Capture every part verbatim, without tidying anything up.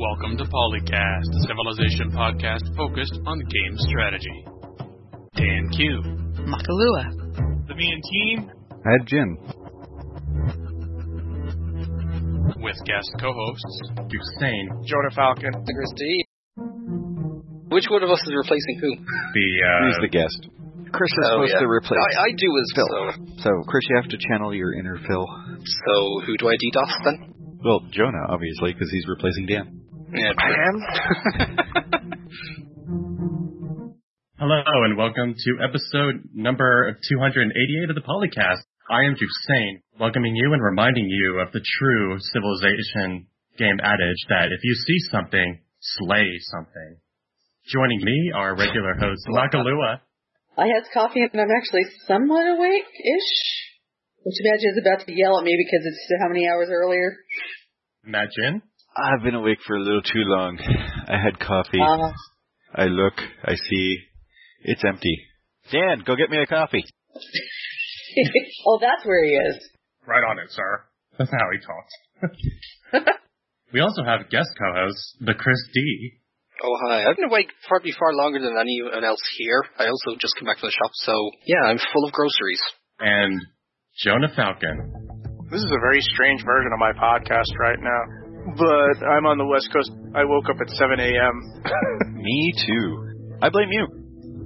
Welcome to Polycast, a Civilization podcast focused on game strategy. Dan Q. Makalua. The Me and Team. Ed Jin. With guest co-hosts Hussein. Jonah Falcon. Christy. Which one of us is replacing who? The, uh... Who's the guest? Chris is oh, supposed yeah. to replace I, I do as Phil. So. So, Chris, you have to channel your inner Phil. So, who do I DDoS then? Well, Jonah, obviously, because he's replacing Dan. Yeah, I am. Hello, and welcome to episode number two hundred eighty-eight of the Polycast. I am Hussein, welcoming you and reminding you of the true Civilization game adage that if you see something, slay something. Joining me are regular host Makalua. I had coffee and I'm actually somewhat awake-ish. Which imagine is about to yell at me because it's how many hours earlier? Imagine. I've been awake for a little too long. I had coffee. Uh, I look, I see, it's empty. Dan, go get me a coffee. oh, that's where he is. Right on it, sir. That's how he talks. We also have guest co-host, the Chris D. Oh, hi. I've been awake probably far longer than anyone else here. I also just came back from the shop, so yeah, I'm full of groceries. And Jonah Falcon. This is a very strange version of my podcast right now. But I'm on the West Coast. I woke up at seven a.m. Me too. I blame you.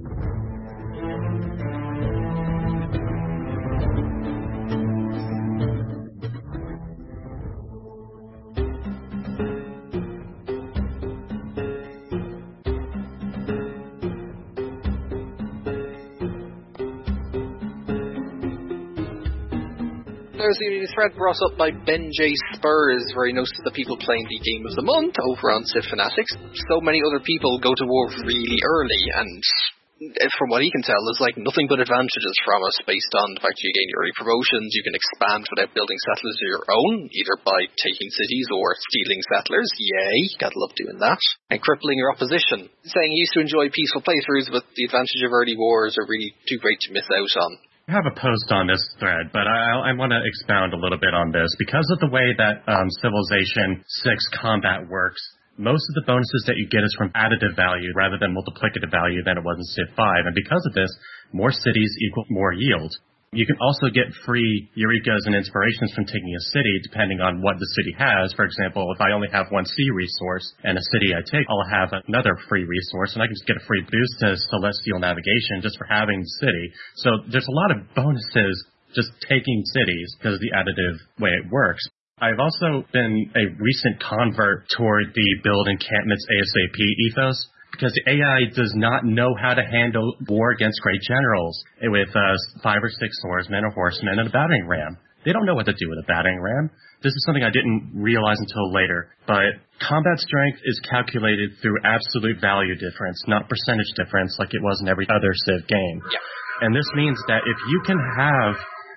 There's the thread brought up by Ben J. Spurs, where he noticed the people playing the Game of the Month over on Civ Fanatics. So many other people go to war really early, and from what he can tell, there's like nothing but advantages from it, based on the fact you gain early promotions, you can expand without building settlers of your own, either by taking cities or stealing settlers. Yay, gotta love doing that. And crippling your opposition. Saying he used to enjoy peaceful playthroughs, but the advantage of early wars are really too great to miss out on. I have a post on this thread, but I, I want to expound a little bit on this. Because of the way that um, Civilization six combat works, most of the bonuses that you get is from additive value rather than multiplicative value than it was in Civ five. And because of this, more cities equal more yield. You can also get free Eurekas and inspirations from taking a city depending on what the city has. For example, if I only have one sea resource and a city I take, I'll have another free resource and I can just get a free boost to Celestial Navigation just for having the city. So there's a lot of bonuses just taking cities because of the additive way it works. I've also been a recent convert toward the build encampments ASAP ethos, because the A I does not know how to handle war against great generals with uh, five or six swordsmen or horsemen and a battering ram. They don't know what to do with a battering ram. This is something I didn't realize until later, but combat strength is calculated through absolute value difference, not percentage difference like it was in every other Civ game. Yeah. And this means that if you can have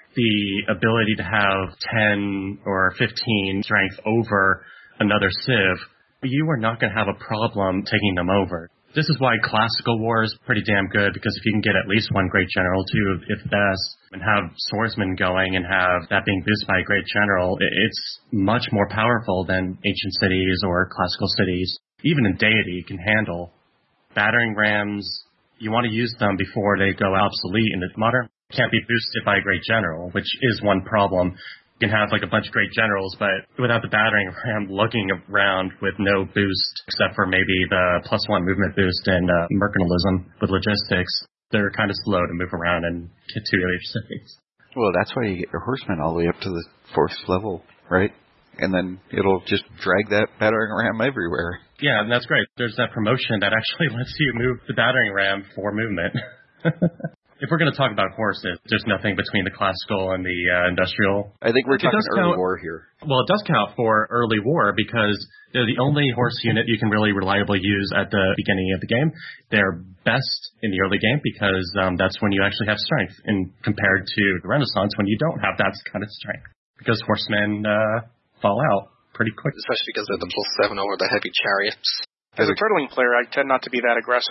the ability to have ten or fifteen strength over another Civ, you are not going to have a problem taking them over. This is why classical war is pretty damn good, because if you can get at least one great general, two if best, and have swordsmen going and have that being boosted by a great general, it's much more powerful than ancient cities or classical cities. Even in deity, you can handle. Battering rams, you want to use them before they go obsolete in the modern. Can't be boosted by a great general, which is one problem. You can have like a bunch of great generals, but without the battering ram looking around with no boost, except for maybe the plus one movement boost and uh, mercantilism with logistics, they're kind of slow to move around and get to other cities. Well, that's why you get your horsemen all the way up to the fourth level, right? And then it'll just drag that battering ram everywhere. Yeah, and that's great. There's that promotion that actually lets you move the battering ram for movement. If we're going to talk about horses, there's nothing between the classical and the uh, industrial. I think we're It talking does early count, war here. Well, it does count for early war because they're the only horse unit you can really reliably use at the beginning of the game. They're best in the early game because um, that's when you actually have strength, and compared to the Renaissance when you don't have that kind of strength, because horsemen uh, fall out pretty quick. Especially because they're the plus seven over the heavy chariots. As a turtling player, I tend not to be that aggressive.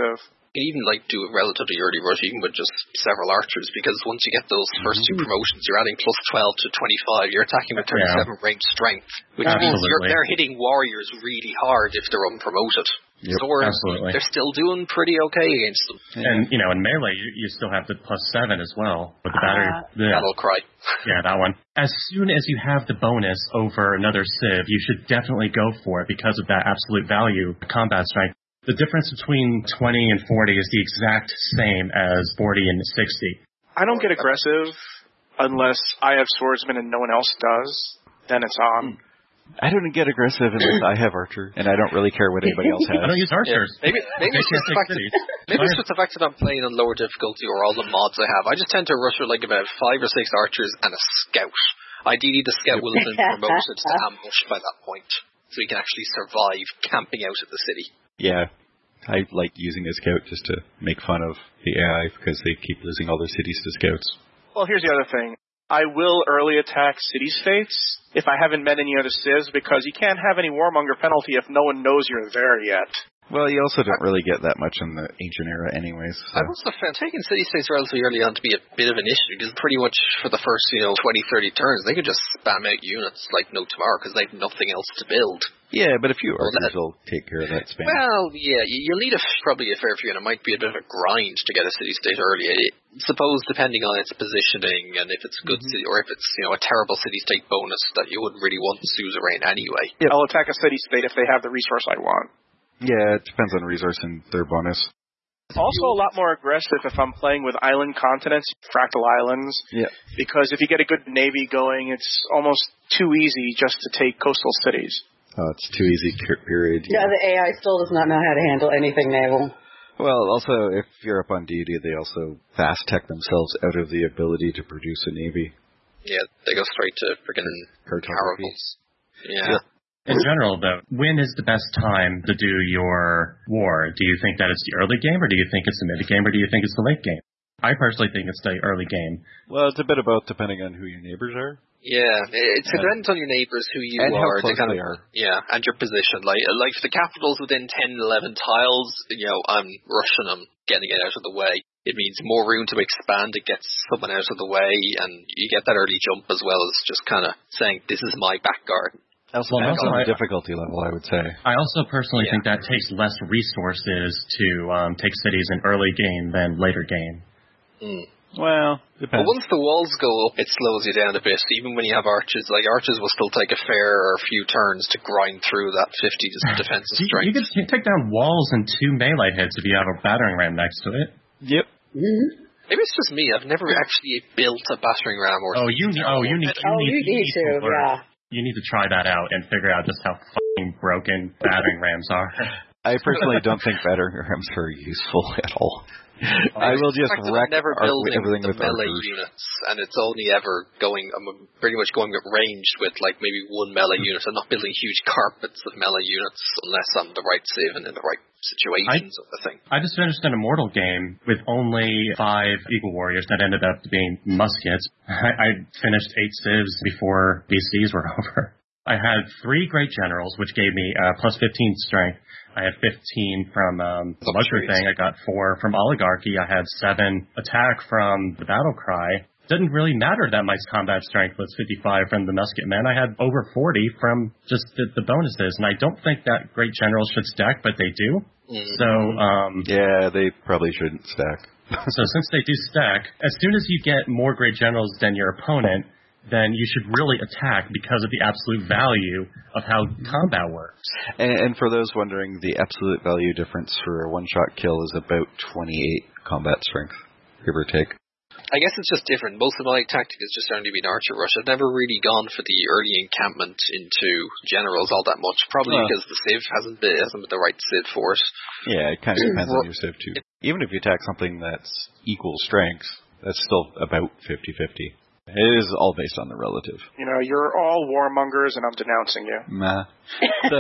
You can even like do a relatively early rush, even with just several archers, because once you get those first two promotions, you're adding plus twelve to twenty-five. You're attacking with thirty-seven yeah. range strength, which Absolutely. means you're, they're hitting warriors really hard if they're unpromoted. Yep, Swords, absolutely. They're still doing pretty okay against them. And, you know, in melee, you, you still have the plus seven as well with the battery. Uh, yeah. Battle cry. Yeah, that one. As soon as you have the bonus over another Civ, you should definitely go for it because of that absolute value, combat strength. The difference between twenty and forty is the exact same as forty and sixty. I don't get aggressive unless I have swordsman and no one else does. Then it's on. Mm. I don't get aggressive unless I have archer, and I don't really care what anybody else has. I don't use archers. Yeah. Maybe, maybe, it's just the fact that, maybe it's just the fact that I'm playing on lower difficulty or all the mods I have. I just tend to rush with like about five or six archers and a scout. Ideally, the scout will have been promoted to ambush by that point, so you can actually survive camping out at the city. Yeah, I like using a scout just to make fun of the A I because they keep losing all their cities to scouts. Well, here's the other thing. I will early attack Cities Fates if I haven't met any other civs, because you can't have any Warmonger penalty if no one knows you're there yet. Well, you also don't really get that much in the Ancient Era anyways. So. I also found taking City States relatively early on to be a bit of an issue, because pretty much for the first, you know, twenty, thirty turns, they could just spam out units like no tomorrow, because they have nothing else to build. Yeah, but a few archers will take care of that spam. Well, yeah, you'll need a, probably a fair few, and it might be a bit of a grind to get a City State early. I suppose depending on its positioning, and if it's a good mm-hmm. city, or if it's, you know, a terrible City State bonus that you wouldn't really want the suzerain anyway. Yeah, I'll attack a City State if they have the resource I want. Yeah, it depends on resource and their bonus. Also a lot more aggressive if I'm playing with island continents, fractal islands. Yeah. Because if you get a good navy going, it's almost too easy just to take coastal cities. Oh, it's too easy, period. Yeah, the A I still does not know how to handle anything naval. Well, also, if you're up on deity, they also fast tech themselves out of the ability to produce a navy. Yeah, they go straight to freaking caravels. Yeah. yeah. In general, though, when is the best time to do your war? Do you think that it's the early game, or do you think it's the mid game, or do you think it's the late game? I personally think it's the early game. Well, it's a bit of both, depending on who your neighbors are. Yeah, it yeah. depends on your neighbors, who you and are. How close they kind they of, are. Yeah, and your position. Like, like if the capital's within ten, eleven tiles, you know, I'm rushing them, getting it out of the way. It means more room to expand. It gets someone out of the way, and you get that early jump as well as just kind of saying, this is my back garden. Also, well, also on the difficulty level, I would say. I also personally yeah. think that takes less resources to um, take cities in early game than later game. Mm. Well, depends. But once the walls go up, it slows you down a bit. Even when you have archers, like archers will still take a fair or a few turns to grind through that fifty defensive strength. You, you can take down walls in two melee hits if you have a battering ram next to it. Yep. Mm-hmm. Maybe it's just me. I've never actually built a battering ram or. Oh, you need. Oh, you need. Oh, you need, you need to. to yeah. You need to try that out and figure out just how fucking broken battering rams are. I personally don't think battering rams are useful at all. I will just wreck never our, building everything the with melee archers. units, and it's only ever going. I'm pretty much going at ranged with like maybe one melee unit. I'm not building huge carpets of melee units unless I'm the right save and in the right situations I, of the thing. I just finished an Immortal game with only five Eagle Warriors that ended up being muskets. I, I finished eight civs before B Cs were over. I had three Great Generals, which gave me uh, plus fifteen strength. I had fifteen from um, the Luxury Thing. I got four from Oligarchy. I had seven attack from the Battle Cry. Didn't really matter that my combat strength was fifty-five from the Musket Men. I had over forty from just the, the bonuses, and I don't think that Great Generals should stack, but they do. Mm-hmm. So, um... yeah, they probably shouldn't stack. So since they do stack, as soon as you get more Great Generals than your opponent, then you should really attack because of the absolute value of how combat works. And, and for those wondering, the absolute value difference for a one-shot kill is about twenty-eight combat strength, give or take. I guess it's just different. Most of my tactic has just only been Archer Rush. I've never really gone for the early encampment into generals all that much, probably uh, because the Civ hasn't been, hasn't been the right Civ for it. Yeah, it kind of depends on your Civ too. Even if you attack something that's equal strengths, that's still about fifty-fifty. It is all based on the relative. You know, you're all warmongers, and I'm denouncing you. Nah. So,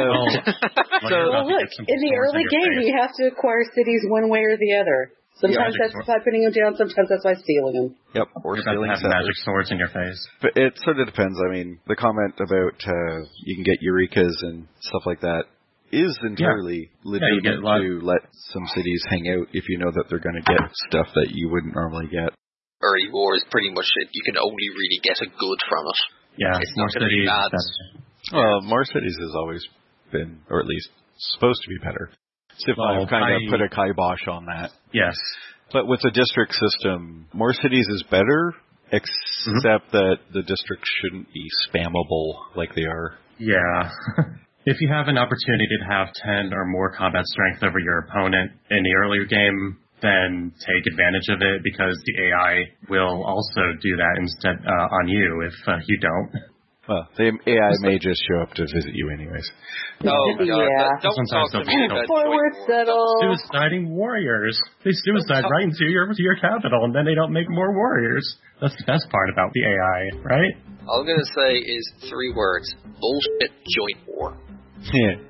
so well, look, in the early game, you have to acquire cities one way or the other. Sometimes that's sword. by putting them down, sometimes that's by stealing them. Yep, or stealing have magic swords in your face. But it sort of depends. I mean, the comment about uh, you can get Eurekas and stuff like that, is entirely yeah. legitimate yeah, to let some cities hang out if you know that they're going to get stuff that you wouldn't normally get. Early War is pretty much it. You can only really get a good from it. Yeah, it's not going to be bad. Well, more cities has always been, or at least supposed to be better. Civ five well, kind I, of put a kibosh on that. Yes. But with the district system, more cities is better, except mm-hmm. that the districts shouldn't be spammable like they are. Yeah. If you have an opportunity to have ten or more combat strength over your opponent in the earlier game, then take advantage of it because the A I will also do that instead uh, on you if uh, you don't. Well, the A I may just show up to visit you anyways. Oh, God. Yeah. Don't Sometimes talk to me about forward settle. Suiciding warriors. They suicide right into your, to your capital, and then they don't make more warriors. That's the best part about the A I, right? All I'm going to say is three words. Bullshit joint war. Yeah.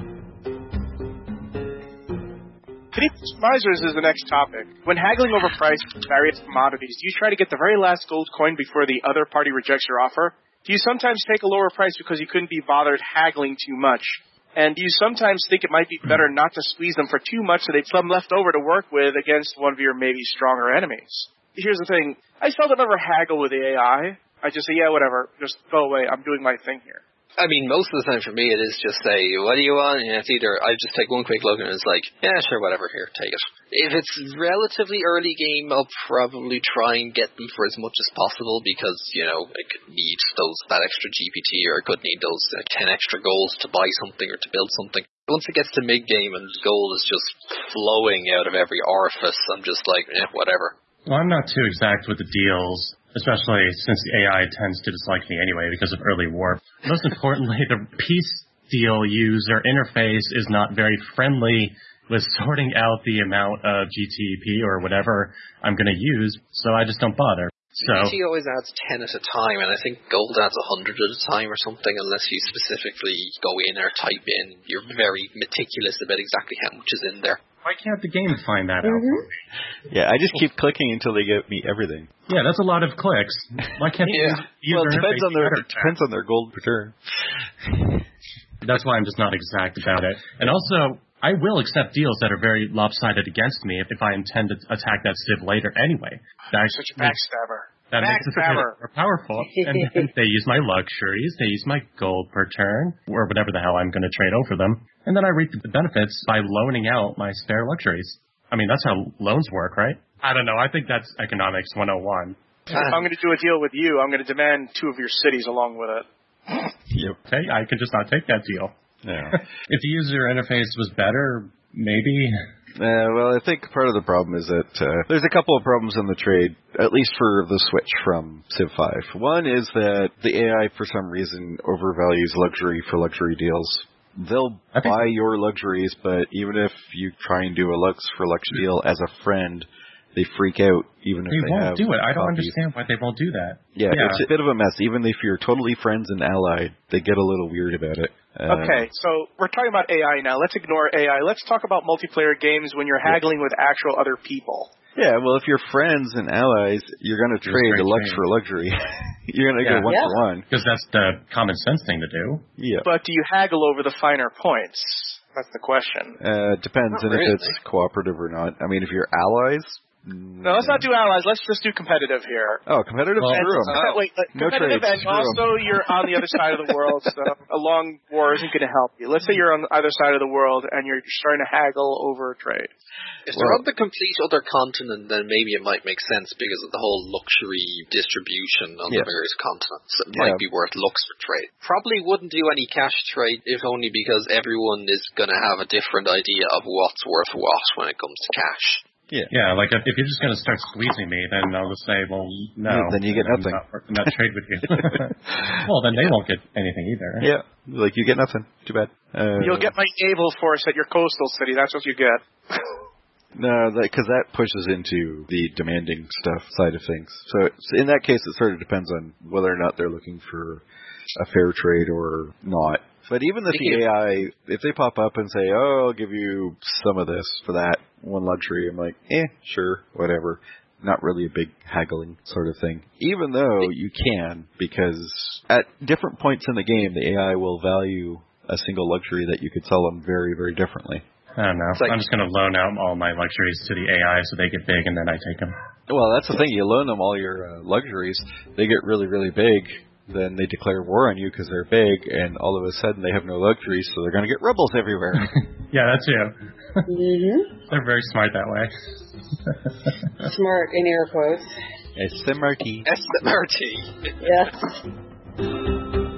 Misers is the next topic. When haggling over price for various commodities, do you try to get the very last gold coin before the other party rejects your offer? Do you sometimes take a lower price because you couldn't be bothered haggling too much? And do you sometimes think it might be better not to squeeze them for too much so they'd some left over to work with against one of your maybe stronger enemies? Here's the thing. I seldom ever haggle with the A I. I just say, yeah, whatever. Just go away. I'm doing my thing here. I mean, most of the time for me it is just say, what do you want? And it's either, I just take one quick look and it's like, yeah, sure, whatever, here, take it. If it's relatively early game, I'll probably try and get them for as much as possible because, you know, I could need those that extra G P T or I could need those uh, ten extra golds to buy something or to build something. Once it gets to mid-game and gold is just flowing out of every orifice, I'm just like, eh, whatever. Well, I'm not too exact with the deals, especially since the A I tends to dislike me anyway because of early war. Most importantly, the peace deal user interface is not very friendly with sorting out the amount of G T P or whatever I'm going to use, so I just don't bother. So G T always adds ten at a time, and I think gold adds one hundred at a time or something, unless you specifically go in or type in. You're very meticulous about exactly how much is in there. Why can't the game find that mm-hmm. out for me? Yeah, I just keep clicking until they get me everything. Yeah, that's a lot of clicks. Why can't yeah. the well, it depends on their it depends on their gold per turn. That's why I'm just not exact about it. And also, I will accept deals that are very lopsided against me if, if I intend to attack that civ later anyway. That Such a backstabber. That makes it more powerful. And then they use my luxuries, they use my gold per turn, or whatever the hell I'm going to trade over them. And then I reap the benefits by loaning out my spare luxuries. I mean, that's how loans work, right? I don't know. I think that's economics one oh one. If I'm going to do a deal with you, I'm going to demand two of your cities along with it. Yep. Okay, I could just not take that deal. Yeah. If the user interface was better, maybe. Uh, well, I think part of the problem is that uh, there's a couple of problems in the trade, at least for the switch from Civ five. One is that the A I, for some reason, overvalues luxury for luxury deals. They'll buy your luxuries, but even if you try and do a lux for lux deal as a friend, they freak out even if they, they won't have do it. I don't copies. understand why they won't do that. Yeah, yeah, it's a bit of a mess. Even if you're totally friends and allied, they get a little weird about it. Um, okay, so we're talking about A I now. Let's ignore A I. Let's talk about multiplayer games when you're haggling yeah. with actual other people. Yeah, well, if you're friends and allies, you're going to trade a lux for luxury. You're going to yeah. go one yeah. for one. Because that's the common sense thing to do. Yeah. But do you haggle over the finer points? That's the question. Uh, depends on really. if it's cooperative or not. I mean, if you're allies... No, let's not do allies. Let's just do competitive here. Oh, competitive? Well, screw 'em. Uh, wait, uh, no competitive trades, and also em. You're on the other side of the world, so a long war isn't going to help you. Let's say you're on the other side of the world and you're starting to haggle over a trade. If they're well, on the complete other continent, then maybe it might make sense because of the whole luxury distribution on yeah. the various continents. It yeah. might be worth lux for trade. Probably wouldn't do any cash trade, if only because everyone is going to have a different idea of what's worth what when it comes to cash. Yeah, yeah. Like if, if you're just going to start squeezing me, then I'll just say, well, no. Yeah, then you get nothing. I'm not, I'm not trade with you. Well, then they won't get anything either. Yeah, like you get nothing. Too bad. Uh, You'll get my naval force at your coastal city. That's what you get. No, because that, that pushes into the demanding stuff side of things. So, so in that case, it sort of depends on whether or not they're looking for a fair trade or not. But even if the A I, if they pop up and say, oh, I'll give you some of this for that one luxury, I'm like, eh, sure, whatever. Not really a big haggling sort of thing. Even though you can, because at different points in the game, the A I will value a single luxury that you could sell them very, very differently. I don't know. Like, I'm just going to loan out all my luxuries to the A I so they get big, and then I take them. Well, that's the thing. You loan them all your uh, luxuries, they get really, really big, then they declare war on you because they're big, and all of a sudden they have no luxuries, so they're going to get rebels everywhere. Yeah, that's you. Mm-hmm. They're very smart that way. Smart in air quotes. S M R T. S M R T. Yes.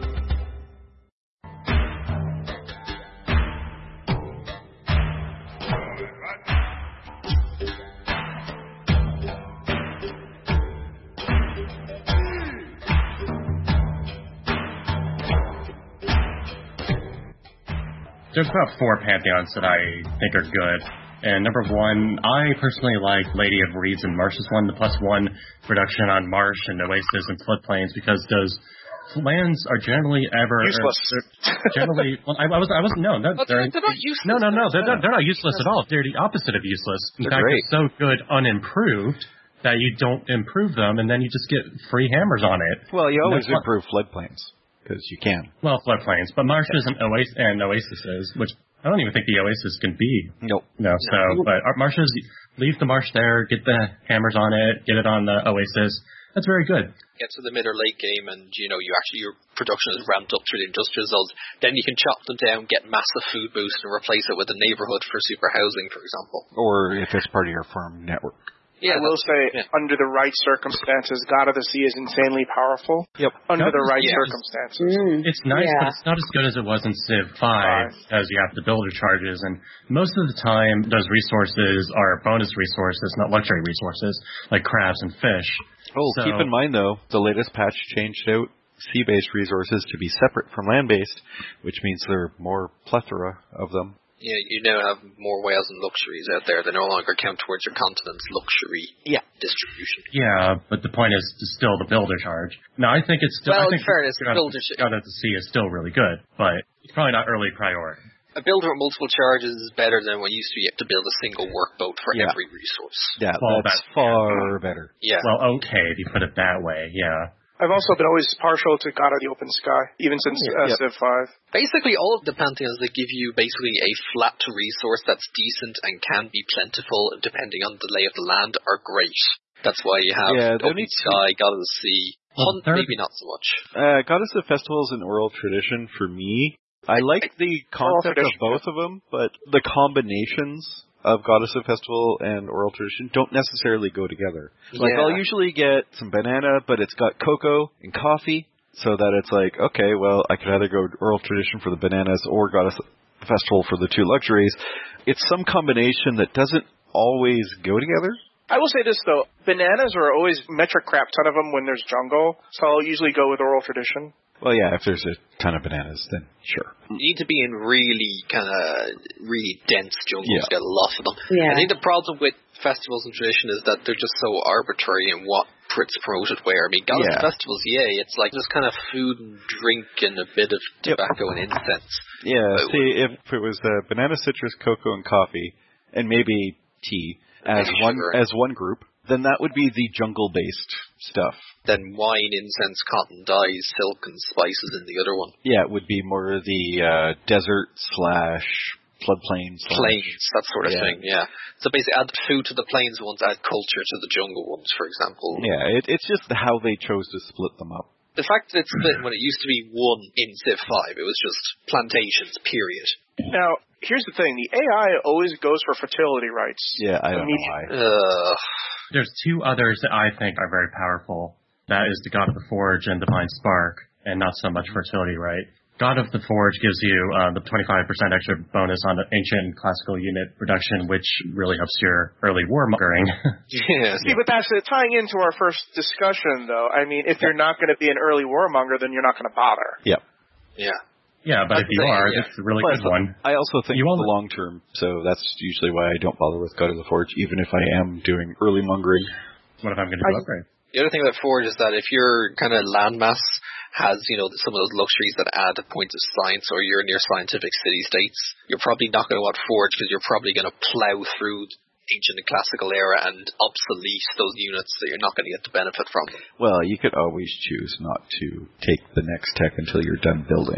There's about four pantheons that I think are good. And number one, I personally like Lady of Reeds and Marsh's one, the plus one reduction on Marsh and Oasis and floodplains, because those lands are generally ever useless. Generally, well, I, I was I wasn't no, they're, they're, they're not useless. No, no, no, they're not, they're not useless at all. They're the opposite of useless. In they're fact, great. they're so good unimproved that you don't improve them, and then you just get free hammers on it. Well, you always improve floodplains. Because you can. Well, floodplains, but marshes and, oas- and oases, which I don't even think the oasis can be. Nope. No, so, no. But our marshes, leave the marsh there, get the hammers on it, get it on the oasis. That's very good. Get to the mid or late game, and you know you actually your production is ramped up through the industrial zones. Then you can chop them down, get massive food boost, and replace it with a neighborhood for super housing, for example. Or if it's part of your farm network. Yeah, I will say, yeah. under the right circumstances, God of the Sea is insanely powerful. Yep. Under God the right yes. circumstances. Mm, it's nice, yeah. but it's not as good as it was in Civ five, because you have the builder charges, and most of the time, those resources are bonus resources, not luxury resources, like crabs and fish. Oh, so, keep in mind, though, the latest patch changed out sea-based resources to be separate from land-based, which means there are more plethora of them. Yeah, you now have more whales and luxuries out there. They no longer count towards your continent's luxury yeah. distribution. Yeah, but the point is still the builder charge. No, I think it's still... Well, I think in fairness, the builder... God of the Sea is still really good, but it's probably not early priority. A builder with multiple charges is better than what used to be. You have to build a single workboat for yeah. every resource. Yeah, well, that's, that's far better. Yeah. Well, okay, if you put it that way, yeah. I've also been always partial to God of the Open Sky, even since uh, yep. Civ five. Basically, all of the pantheons that give you basically a flat resource that's decent and can be plentiful depending on the lay of the land are great. That's why you have yeah, Open Sky, to... God of the Sea. Well, Hunt, maybe not so much. Uh, Goddess of Festivals and Oral Tradition, for me, I like the concept of both of them, but the combinations of Goddess of Festival and Oral Tradition don't necessarily go together. Like, yeah. I'll usually get some banana, but it's got cocoa and coffee, so that it's like, okay, well, I could either go Oral Tradition for the bananas or Goddess Festival for the two luxuries. It's some combination that doesn't always go together. I will say this, though. Bananas are always metric crap ton of them when there's jungle, so I'll usually go with Oral Tradition. Well, yeah, if there's a ton of bananas, then sure. You need to be in really kind of really dense jungles yeah. to get a lot of them. Yeah. I think the problem with festivals and tradition is that they're just so arbitrary in what it's promoted where. I mean, Goddess yeah. festivals, yay, it's like just kind of food and drink and a bit of tobacco yep. and incense. Yeah, but see, if it was uh, banana, citrus, cocoa, and coffee, and maybe tea as one sugar. as one group, then that would be the jungle-based stuff. Then wine, incense, cotton, dyes, silk, and spices in the other one. Yeah, it would be more the uh, desert slash floodplain slash... Plains, that sort of yeah. thing, yeah. So basically add food to the plains ones, add culture to the jungle ones, for example. Yeah, it, it's just how they chose to split them up. The fact that it's split when it used to be one in Civ five, it was just plantations, period. Now, here's the thing. The A I always goes for fertility rights. Yeah, I don't know why. Uh, There's two others that I think are very powerful. That is the God of the Forge and Divine Spark, and not so much fertility right. God of the Forge gives you uh, the twenty-five percent extra bonus on the ancient classical unit reduction, which really helps your early warmongering. yeah. See, but that's it. Tying into our first discussion, though. I mean, if you're not going to be an early warmonger, then you're not going to bother. Yep. Yeah. Yeah, but I'd if you say, are, yeah. it's a really Plus, good one. I also think you the long term, so that's usually why I don't bother with God of the Forge, even if I am doing early mongering. What if I'm going to do upgrade? The other thing about Forge is that if your kind of landmass has, you know, some of those luxuries that add points of science, or you're near scientific city-states, you're probably not going to want Forge because you're probably going to plow through ancient and classical era and obsolete those units that you're not going to get the benefit from them. Well, you could always choose not to take the next tech until you're done building.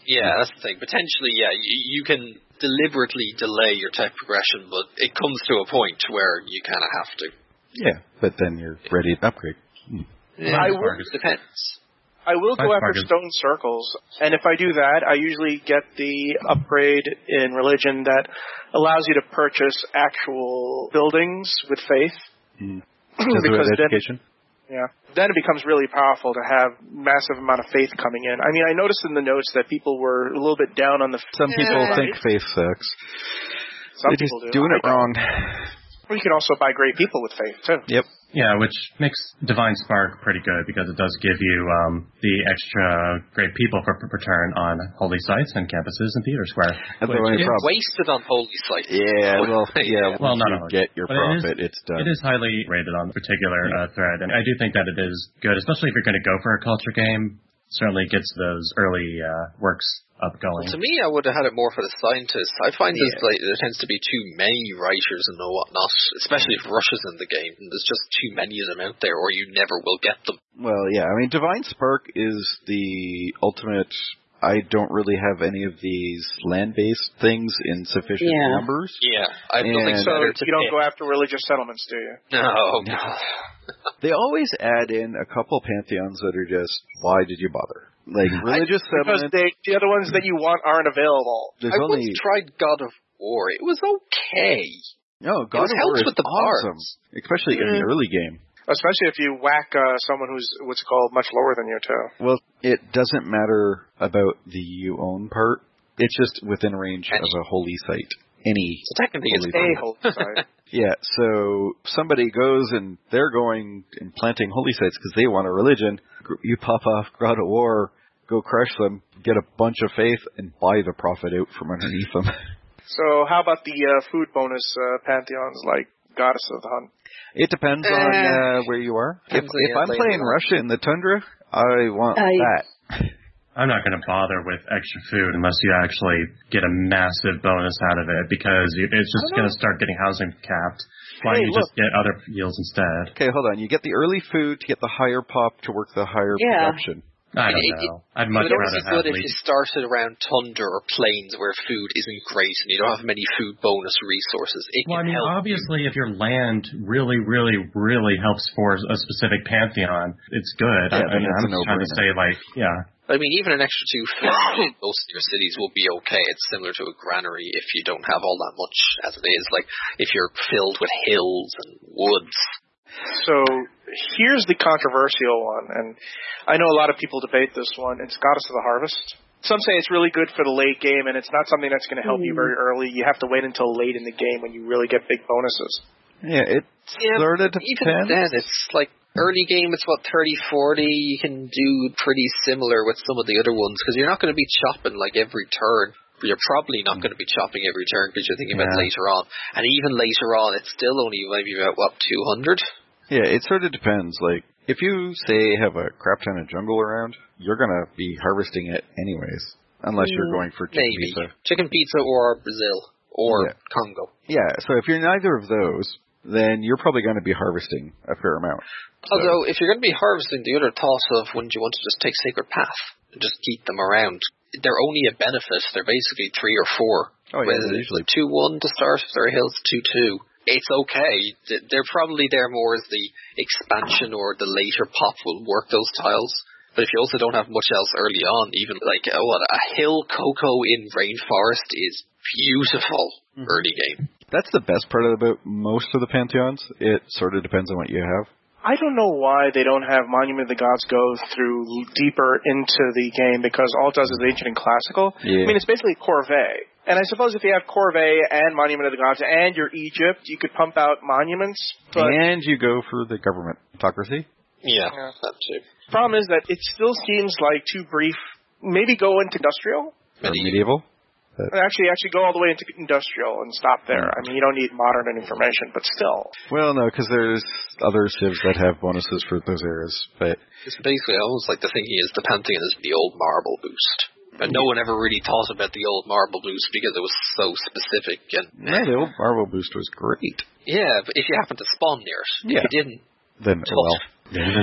Yeah, that's the thing. Potentially, yeah, you, you can deliberately delay your tech progression, but it comes to a point where you kind of have to. Yeah, but then you're ready to upgrade. Hmm. Yeah, I it will, depends. I will go Five after bargains. stone circles, and if I do that, I usually get the upgrade in religion that allows you to purchase actual buildings with faith. Mm. Because then, education. yeah, then it becomes really powerful to have massive amount of faith coming in. I mean, I noticed in the notes that people were a little bit down on the. Some people Yeah. think faith sucks. Some They're people just do. doing I it don't. wrong. Well, you can also buy great people with faith too. Yep. Yeah, which makes Divine Spark pretty good because it does give you um, the extra great people for per turn on holy sites and campuses and theater square. That's the which only is- problem. Wasted on holy sites. Yeah, well, yeah. Well, once not you always. get your But it is- profit, it's done. It is highly rated on a particular uh, thread, and I do think that it is good, especially if you're going to go for a culture game. Certainly gets those early uh, works up going. To me, I would have had it more for the scientists. I find Yeah. there's like there tends to be too many writers and whatnot, especially if Russia's in the game. And there's just too many of them out there, or you never will get them. Well, yeah. I mean, Divine Spark is the ultimate. I don't really have any of these land-based things in sufficient Yeah. numbers. Yeah, I And- think So better to you don't pick. go after religious settlements, do you? No, no. They always add in a couple pantheons that are just, why did you bother? Like religious Because settlements. they, the other ones that you want aren't available. There's I only once tried God of War. It was okay. no God was of War helps is with the awesome, bards. especially in the early game. Especially if you whack uh, someone who's what's called much lower than you too. Well, it doesn't matter about the you own part. It's just within range of a holy site. Any. So technically, it's Holy A whole side. Yeah, so somebody goes and they're going and planting holy sites because they want a religion. You pop off God of War, go crush them, get a bunch of faith, and buy the profit out from underneath them. So how about the uh, food bonus uh, pantheons like Goddess of the Hunt? It depends on uh, where you are. If, Depends on if the I'm place playing you are. Russia in the tundra, I want I- that. I'm not going to bother with extra food unless you actually get a massive bonus out of it because you, it's just going to start getting housing capped. Why Hey, don't you look. just get other yields instead? Okay, hold on. You get the early food to get the higher pop to work the higher Yeah. production. I don't It- it- know. I'd much It would rather only be have good if you least. started around tundra or plains where food isn't great and you don't have many food bonus resources. It Well, I can mean, help. obviously, if your land really, really, really helps for a specific pantheon, it's good. Yeah, I, I then mean, it's I'm a just trying to no-brainer. say, like, yeah. I mean, even an extra two food in most of your cities will be okay. It's similar to a granary if you don't have all that much as it is. Like, if you're filled with hills and woods. So here's the controversial one, and I know a lot of people debate this one. It's Goddess of the Harvest. Some say it's really good for the late game, and it's not something that's going to help you very early. You have to wait until late in the game when you really get big bonuses. Yeah, it Yeah, sort of Even depends. then, it's like early game, it's what, thirty, forty. You can do pretty similar with some of the other ones because you're not going to be chopping like every turn. You're probably not going to be chopping every turn because you're thinking about Yeah. later on. And even later on, it's still only maybe about, what, two hundred? Yeah, it sort of depends. Like, if you, say, have a crap ton of jungle around, you're going to be harvesting it anyways. Unless you're going for chicken Maybe. pizza. Chicken pizza or Brazil or Yeah. Congo. Yeah, so if you're neither of those, then you're probably going to be harvesting a fair amount. So- Although, if you're going to be harvesting, the other thought of wouldn't you want to just take Sacred Path and just keep them around? They're only a benefit. They're basically three or four. Oh, yeah, Whether they're it's usually- two one to start, if they're hills two two. It's okay. Th- They're probably there more as the expansion or the later pop will work those tiles. But if you also don't have much else early on, even like uh, what a hill cocoa in rainforest is beautiful Mm-hmm. early game. That's the best part about most of the pantheons. It sort of depends on what you have. I don't know why they don't have Monument of the Gods go through deeper into the game because all it does is ancient and classical. Yeah. I mean, it's basically Corvée. And I suppose if you have Corvée and Monument of the Gods and you're Egypt, you could pump out monuments. But And you go for the government autocracy. Yeah, Yeah. that too. problem is that it still seems like too brief. Maybe go into industrial. Or medieval. Actually, actually go all the way into industrial and stop there. I mean, you don't need modern and information, but still. Well, no, because there's other civs that have bonuses for those eras. But It's basically almost like the thinking is the Pantheon is the old marble boost. And no one ever really thought about the old marble boost because it was so specific. And no, the old Marvel boost was great. yeah, but if you happen to spawn near it, Yeah. if you didn't, Then, tough. well, Yeah, even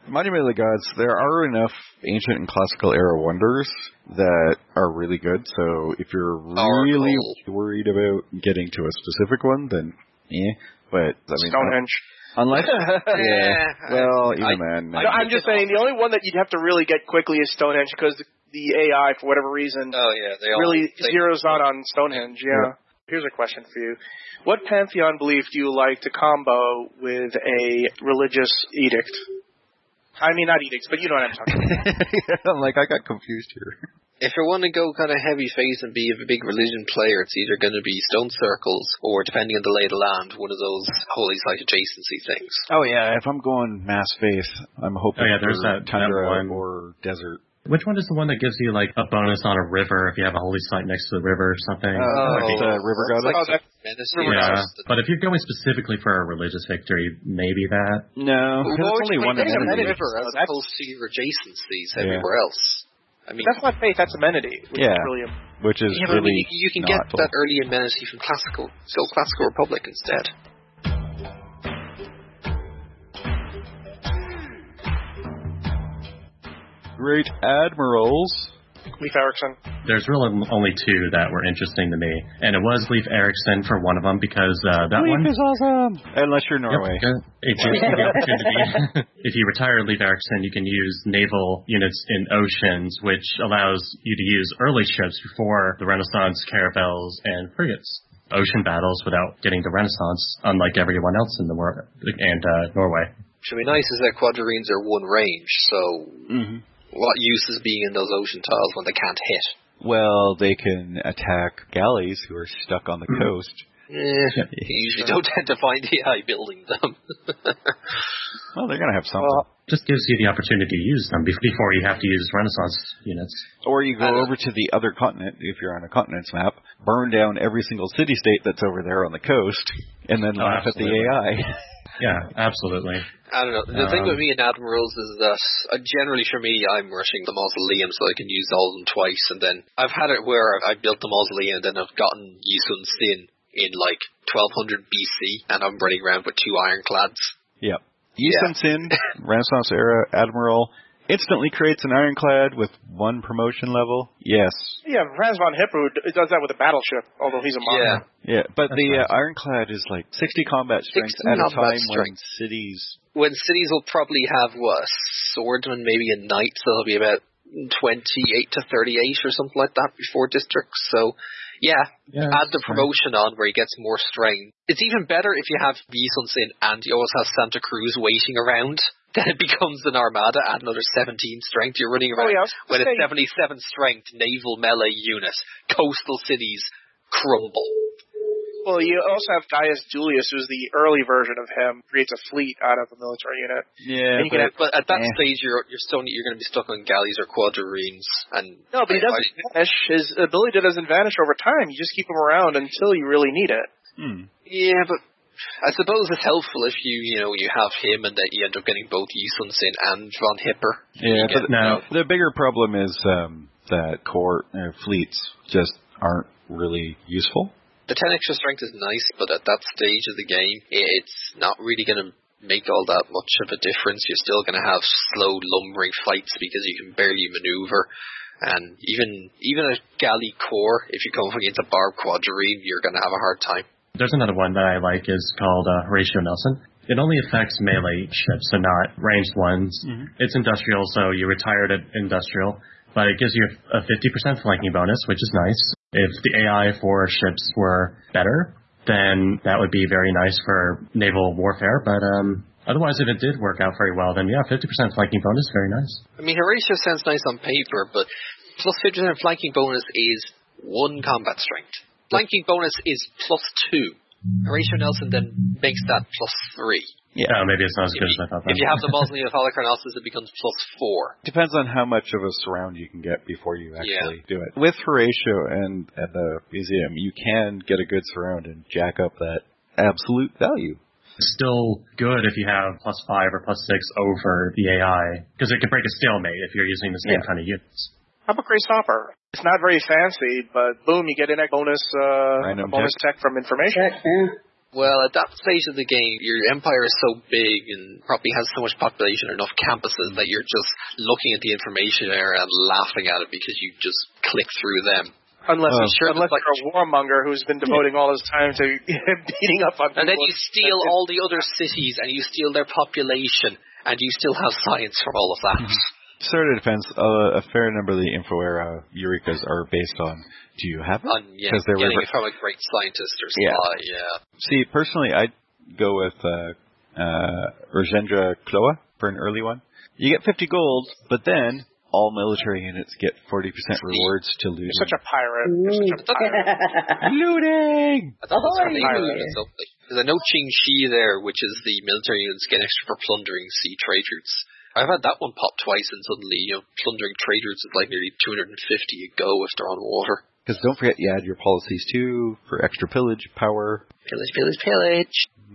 Monument of the Gods, there are enough ancient and classical era wonders that are really good, so if you're really Oracle. worried about getting to a specific one, then eh. But, I mean, Stonehenge. Unless, yeah, well, even I, then. No, I'm just saying, the only one that you'd have to really get quickly is Stonehenge, because the, the A I, for whatever reason, Oh, yeah, they all really they, zeroes out on Stonehenge, yeah. yeah. Here's a question for you. What pantheon belief do you like to combo with a religious edict? I mean, not edicts, but you know what I'm talking about. yeah, I'm like, I got confused here. If you want to go kind of heavy phase and be a big religion player, it's either going to be stone circles or, depending on the lay of the land, one of those holy site adjacency things. Oh yeah, if I'm going mass faith, I'm hoping oh, yeah, there's for that, tundra that one. or desert. Which one is the one that gives you like a bonus on a river if you have a holy site next to the river or something? Uh, oh, the river goddess. Like oh, that's Menacing yeah, Goddess. but if you're going specifically for a religious victory, maybe that. No, Well, because it's only it's one like a amenity. river as That's- opposed to your adjacencies Yeah. everywhere else. I mean, That's not faith, that's amenity. Which Yeah. is really a, Which is yeah, but I really mean, you can get not that early amenity from classical, still classical Republic instead. Great admirals. Leif Erikson. There's really only two that were interesting to me, and it was Leif Erikson for one of them because uh, that Leif one. is awesome. Unless you're Norway. Yep, it gives you the opportunity. If you retire Leif Erikson, you can use naval units in oceans, which allows you to use early ships before the Renaissance caravels and frigates. Ocean battles without getting the Renaissance, unlike everyone else in the world and uh, Norway. Should be nice is that quadrines are one range, so Mm-hmm. what use is being in those ocean tiles when they can't hit? Well, they can attack galleys who are stuck on the coast. Eh, you usually don't tend to find A I building them. Well, they're going to have something. Well, Just gives you the opportunity to use them be- before you have to use Renaissance units. Or you go I don't- over to the other continent, if you're on a continent's map, burn down every single city-state that's over there on the coast, and then Oh, laugh at the absolutely. A I. Yeah, absolutely. I don't know. The thing Um, with me in Admirals is that uh, generally for me, I'm rushing the mausoleum so I can use all of them twice. And then I've had it where I've, I've built the mausoleum and then I've gotten Yi Sun Sin in like twelve hundred B C and I'm running around with two ironclads. Yep. Yi Yeah. Sun Sin, Renaissance era Admiral, instantly creates an ironclad with one promotion level. Yes. yeah, Franz von Hipper does that with a battleship, although he's a Yeah. monster. Yeah, but That's the nice. uh, ironclad is like sixty combat strength sixty at a combat time when strength. cities... When cities will probably have, what, a swordsman, maybe a knight, so it'll be about twenty-eight to thirty-eight or something like that before districts. So, yeah, Yeah, add the that's promotion on where he gets more strength. It's even better if you have Yi Sun Sin and you always have Santa Cruz waiting around. Then it becomes an armada, add another seventeen strength. You're running Oh, around yeah, I was with a gonna say- seventy-seven strength naval melee unit. Coastal cities crumble. Well, you also have Gaius Julius, who's the early version of him, creates a fleet out of a military unit. Yeah, And you can have, But at that Eh. stage, you're you're still you're going to be stuck on galleys or quadrines. And no, but he I- doesn't vanish. His ability doesn't vanish over time. You just keep him around until you really need it. Hmm. Yeah, but I suppose it's helpful if you, you know, you have him and that you end up getting both Yi Sun Sin and Von Hipper. Yeah, You but get- No. the bigger problem is um, that core uh, fleets just aren't really useful. The ten extra strength is nice, but at that stage of the game, it's not really going to make all that much of a difference. You're still going to have slow, lumbering fights because you can barely maneuver. And even even a galley core, if you come up against a barbed quadrine, you're going to have a hard time. There's another one that I like is called uh, Horatio Nelson. It only affects melee ships and not ranged ones. Mm-hmm. It's industrial, so you retired at industrial, but it gives you a fifty percent flanking bonus, which is nice. If the A I for ships were better, then that would be very nice for naval warfare, but um, otherwise if it did work out very well, then yeah, fifty percent flanking bonus, very nice. I mean, Horatio sounds nice on paper, but plus fifty percent flanking bonus is one combat strength. Flanking bonus is plus two. Horatio Nelson then makes that plus three. Yeah. Oh, maybe it's not as If good you, as I thought. if then. you have the Mausoleum of Holocaustus, it becomes plus four. Depends on how much of a surround you can get before you actually Yeah. do it. With Horatio and at the museum, you can get a good surround and jack up that absolute value. It's still good if you have plus five or plus six over the A I, because it can break a stalemate if you're using the same Yeah. kind of units. How about Grace Hopper? It's not very fancy, but boom, you get in a bonus, uh, Random a bonus tech. from information. Check, yeah. Well, at that stage of the game, your empire is so big and probably has so much population, enough campuses, that you're just looking at the information there and laughing at it because you just click through them. Unless, well, sure unless like, you're a warmonger who's been devoting all his time to beating up on people. And then you steal all the other cities, and you steal their population, and you still have science from all of that. Sort of depends. Uh, a fair number of the Info Era Eureka's are based on, do you have it? On, yeah, they're getting river- it from a great scientist or spy, yeah. yeah. See, personally, I'd go with uh, uh, Urgendra Cloa for an early one. You get fifty gold, but then all military units get forty percent rewards to loot. You're such a pirate. You're such a pirate. Looting! That's lovely. There's a no Qing Shi there, which is the military units get extra for plundering sea trade routes. I've had that one pop twice, and suddenly, you know, plundering trade routes is like nearly two hundred fifty a go if they're on water. Because don't forget, you add your policies too for extra pillage, power. Pillage, pillage, pillage.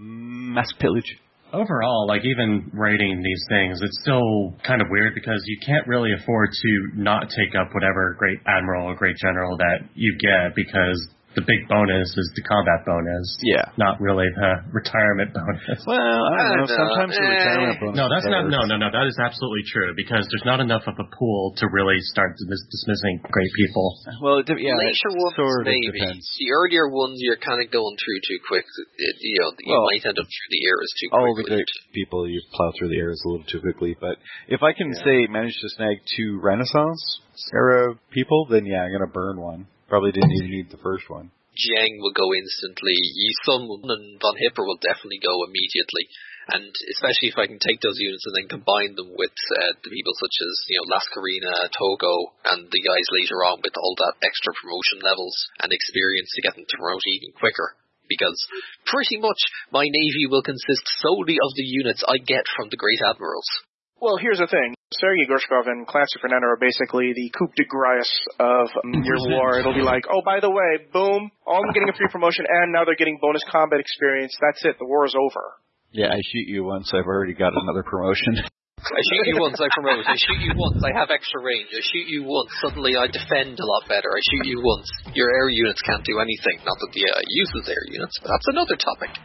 Mass pillage. Overall, like even rating these things, it's still kind of weird because you can't really afford to not take up whatever great admiral or great general that you get because the big bonus is the combat bonus. Yeah. Not really the retirement bonus. Well, I don't know. Sometimes the retirement bonus. No, that's not. No, no, no. That is absolutely true because there's not enough of a pool to really start dis- dismissing great people. Well, it, yeah, later ones sort of maybe. depends. The earlier ones you're kind of going through too quick. It, you know, you well, might end up through the eras too all quickly. All the great people you plow through the eras a little too quickly. But if I can yeah. say manage to snag two Renaissance era people, then yeah, I'm gonna burn one. Probably didn't even need the first one. Jiang will go instantly. Yi Sun and Von Hipper will definitely go immediately. And especially if I can take those units and then combine them with uh, the people such as, you know, Lascarina, Togo, and the guys later on with all that extra promotion levels and experience to get them to promote even quicker. Because pretty much my navy will consist solely of the units I get from the Great Admirals. Well, here's the thing. Sergei Gorshkov and Clancy Fernando are basically the coup de grace of um, your war. It'll be like, oh, by the way, boom, all of them getting a free promotion, and now they're getting bonus combat experience. That's it. The war is over. Yeah, I shoot you once. I've already got another promotion. I shoot you once, I promote. I shoot you once, I have extra range. I shoot you once, suddenly I defend a lot better. I shoot you once, your air units can't do anything. Not that the uh, uses air units, but that's another topic.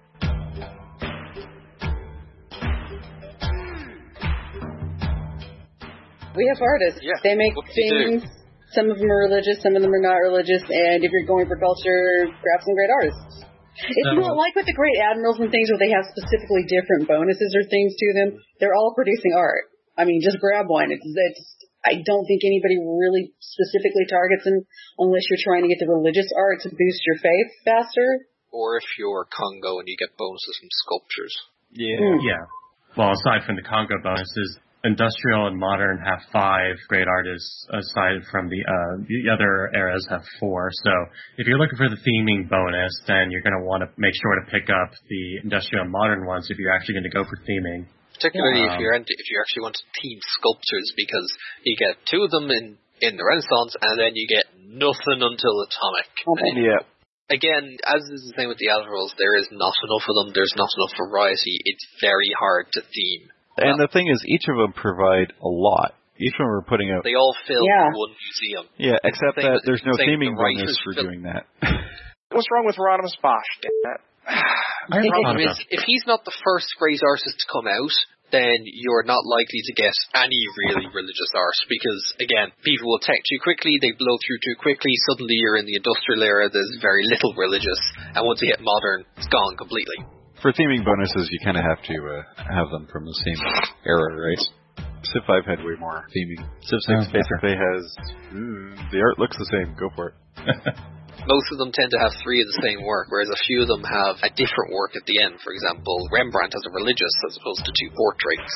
We have artists. Yeah. They make things. Some of them are religious, some of them are not religious, and if you're going for culture, grab some great artists. It's So, not like with the great admirals and things where they have specifically different bonuses or things to them. They're all producing art. I mean, just grab one. It's, it's I don't think anybody really specifically targets them unless you're trying to get the religious art to boost your faith faster. Or if you're Congo and you get bonuses from sculptures. Yeah. Mm. Yeah. Well, aside from the Congo bonuses, Industrial and Modern have five great artists, aside from the uh, the other eras have four. So if you're looking for the theming bonus, then you're going to want to make sure to pick up the Industrial and Modern ones if you're actually going to go for theming. Particularly um, if you're if you actually want to team sculptures, because you get two of them in, in the Renaissance, and then you get nothing until Atomic. Okay. Yeah. Again, as is the same with the Admirals, there is not enough of them. There's not enough variety. It's very hard to theme. And well, the thing is, each of them provide a lot. Each of them are putting out... They all fill yeah. one museum. Yeah, except Same that with- there's no same theming with the bonus writers for fill- doing that. What's wrong with Hieronymus Bosch? Damn it. I The thought problem about is, if he's not the first great artist to come out, then you're not likely to get any really religious art, because, again, people will tech too quickly, they blow through too quickly, suddenly you're in the industrial era, there's very little religious, and once you hit modern, it's gone completely. For theming bonuses, you kind of have to uh, have them from the same era, right? Civ five had way more theming. Civ six Oh, basically has... Mm, the art looks the same. Go for it. Most of them tend to have three of the same work, whereas a few of them have a different work at the end. For example, Rembrandt has a religious as opposed to two portraits.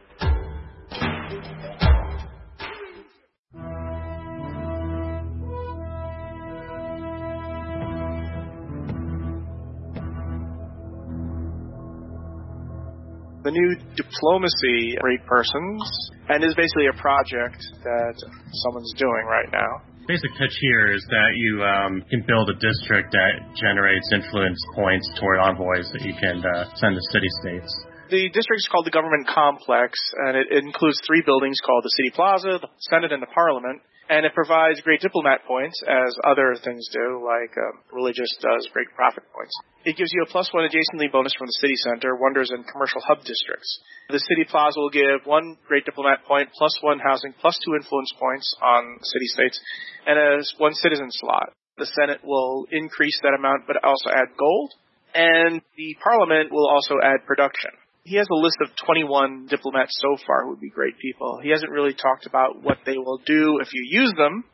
The new diplomacy for eight persons, and is basically a project that someone's doing right now. Basic pitch here is that you um, can build a district that generates influence points toward envoys that you can uh, send to city-states. The district is called the Government Complex, and it, it includes three buildings called the City Plaza, the Senate, and the Parliament. And it provides great diplomat points, as other things do, like um, religious does great profit points. It gives you a plus one adjacently bonus from the city center, wonders in commercial hub districts. The city plaza will give one great diplomat point, plus one housing, plus two influence points on city-states, and a one citizen slot. The Senate will increase that amount, but also add gold, and the Parliament will also add production. He has a list of twenty-one diplomats so far who would be great people. He hasn't really talked about what they will do if you use them.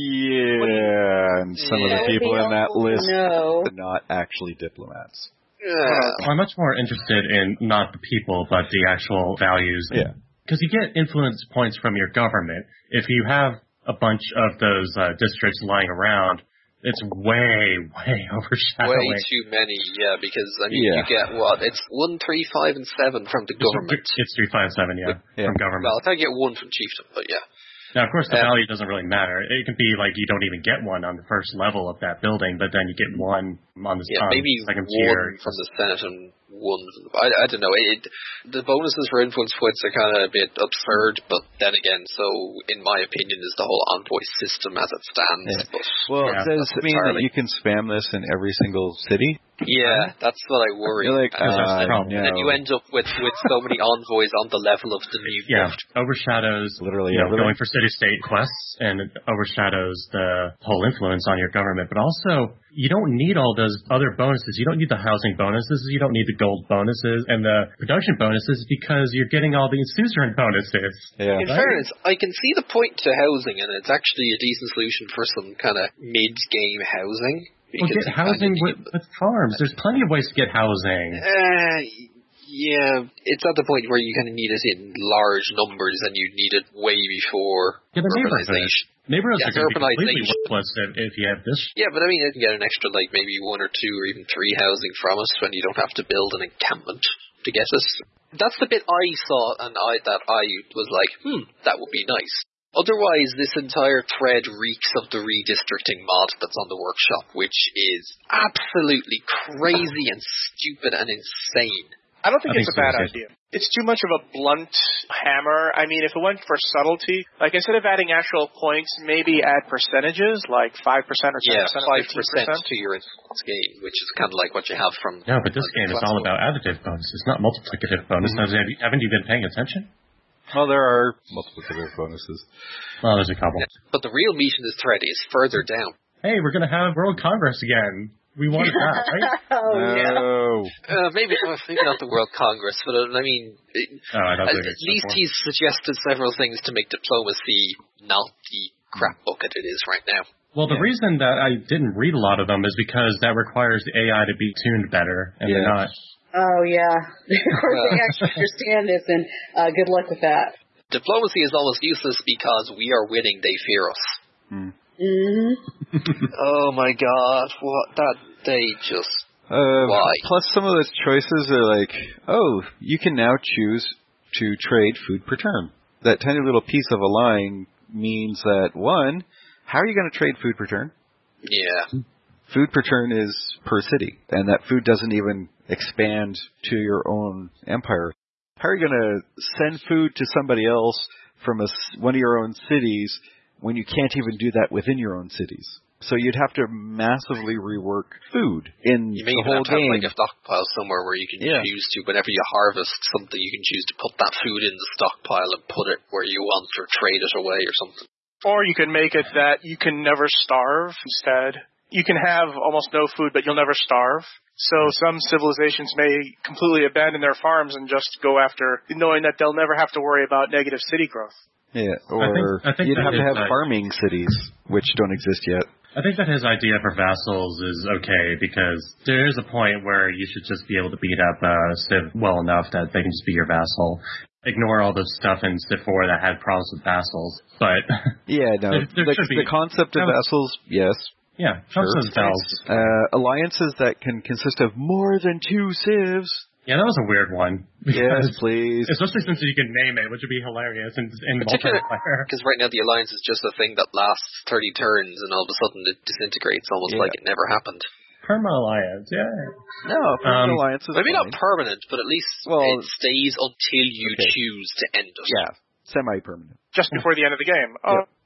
Yeah, and some Yeah, of the people in that list no. are not actually diplomats. Yeah. I'm much more interested in not the people, but the actual values. Yeah. Because you get influence points from your government. If you have a bunch of those uh, districts lying around, it's way, way overshadowing. Way too many, yeah, because, I mean, Yeah. you get, what, it's one, three, five, and seven from the government. It's three, five, seven, yeah, Yeah. from government. Well, I think you get one from chiefdom, but yeah. Now, of course, the Um, value doesn't really matter. It can be like you don't even get one on the first level of that building, but then you get one on the Yeah, on maybe second one tier. from the Senate and one from the... I, I don't know. It, the bonuses for influence points are kind of a bit absurd, but then again, so in my opinion, is the whole envoy system as it stands. Yeah. But, Well, Yeah, does it mean that entirely. you can spam this in every single city? Yeah, that's what I worry. You're like, Uh, that's the uh, problem. and then no. you end up with, with so many envoys on the level of the new Yeah, gift. overshadows Literally you know, everything. going for city-state quests, and it overshadows the whole influence on your government. But also, you don't need all those other bonuses. You don't need the housing bonuses. You don't need the gold bonuses and the production bonuses because you're getting all these suzerain bonuses. Yeah. In Right. fairness, I can see the point to housing, and it's actually a decent solution for some kind of mid-game housing. Well, because get you kinda housing need- with, with farms. There's plenty of ways to get housing. Uh, yeah, it's at the point where you kind of need it in large numbers, and you need it way before Get a neighborhood. urbanization. Neighborhoods Yes, are going to be completely urbanization. worthless if, if you have this. Yeah, but I mean, you can get an extra, like, maybe one or two or even three housing from us when you don't have to build an encampment to get us. That's the bit I saw, and I that I was like, hmm, that would be nice. Otherwise, this entire thread reeks of the redistricting mod that's on the workshop, which is absolutely crazy and stupid and insane. I don't think I it's think a bad so, too. idea. It's too much of a blunt hammer. I mean, if it went for subtlety, like instead of adding actual points, maybe add percentages, like five percent or ten Yeah, percent five or percent fifteen percent. to your influence gain, which is kind of like what you have from... No, but this game is all about additive bonuses, not multiplicative bonuses. Mm-hmm. Have you, haven't you been paying attention? Well, there are multiplicative bonuses. Well, there's a couple. But the real meat in this thread is further down. Hey, we're going to have World Congress again. We wanted that, right? Oh, yeah. No. Uh, maybe, uh, maybe not the World Congress, but uh, I mean, it, Oh, I don't at, think at it's least before. he's suggested several things to make diplomacy not the crap bucket it is right now. Well, the Yeah. reason that I didn't read a lot of them is because that requires the A I to be tuned better, and they're Yeah. not. Oh, yeah. Of course, they actually understand this, and uh, good luck with that. Diplomacy is almost useless because we are winning, they fear us. Hmm. Mm-hmm. Oh my god, what that they just Uh, Why? Plus, some of those choices are like, oh, you can now choose to trade food per turn. That tiny little piece of a line means that, one, how are you going to trade food per turn? yeah. Food per turn is per city, and that food doesn't even expand to your own empire. How are you going to send food to somebody else from a, s- one of your own cities when you can't even do that within your own cities? So you'd have to massively rework food in You may the even whole have to have game. like a stockpile somewhere where you can Yeah. choose to, whenever you harvest something, you can choose to put that food in the stockpile and put it where you want or trade it away or something. Or you can make it that you can never starve instead. You can have almost no food, but you'll never starve. So some civilizations may completely abandon their farms and just go after, knowing that they'll never have to worry about negative city growth. Yeah, I or think- I think you'd that have to is, have uh, farming cities, which don't exist yet. I think that his idea for vassals is okay because there is a point where you should just be able to beat up uh, Civ well enough that they can just be your vassal. Ignore all the stuff in Civ four that had problems with vassals, but Yeah, no, There- there the, should be- the concept of that was- vassals, yes. yeah, Sure. Trump says vassals. Uh, alliances that can consist of more than two civs. Yeah, that was a weird one. Yes, because- please. Especially since you can name it, which would be hilarious in, in Particular- multiplayer. Because right now the alliance is just a thing that lasts thirty turns and all of a sudden it disintegrates almost Yeah. like it never happened. Perma Alliance, yeah. No, permanent Um, alliances. Maybe fine. not permanent, but at least Well, it stays until you okay. choose to end it. Yeah, semi-permanent. Just before the end of the game. Oh,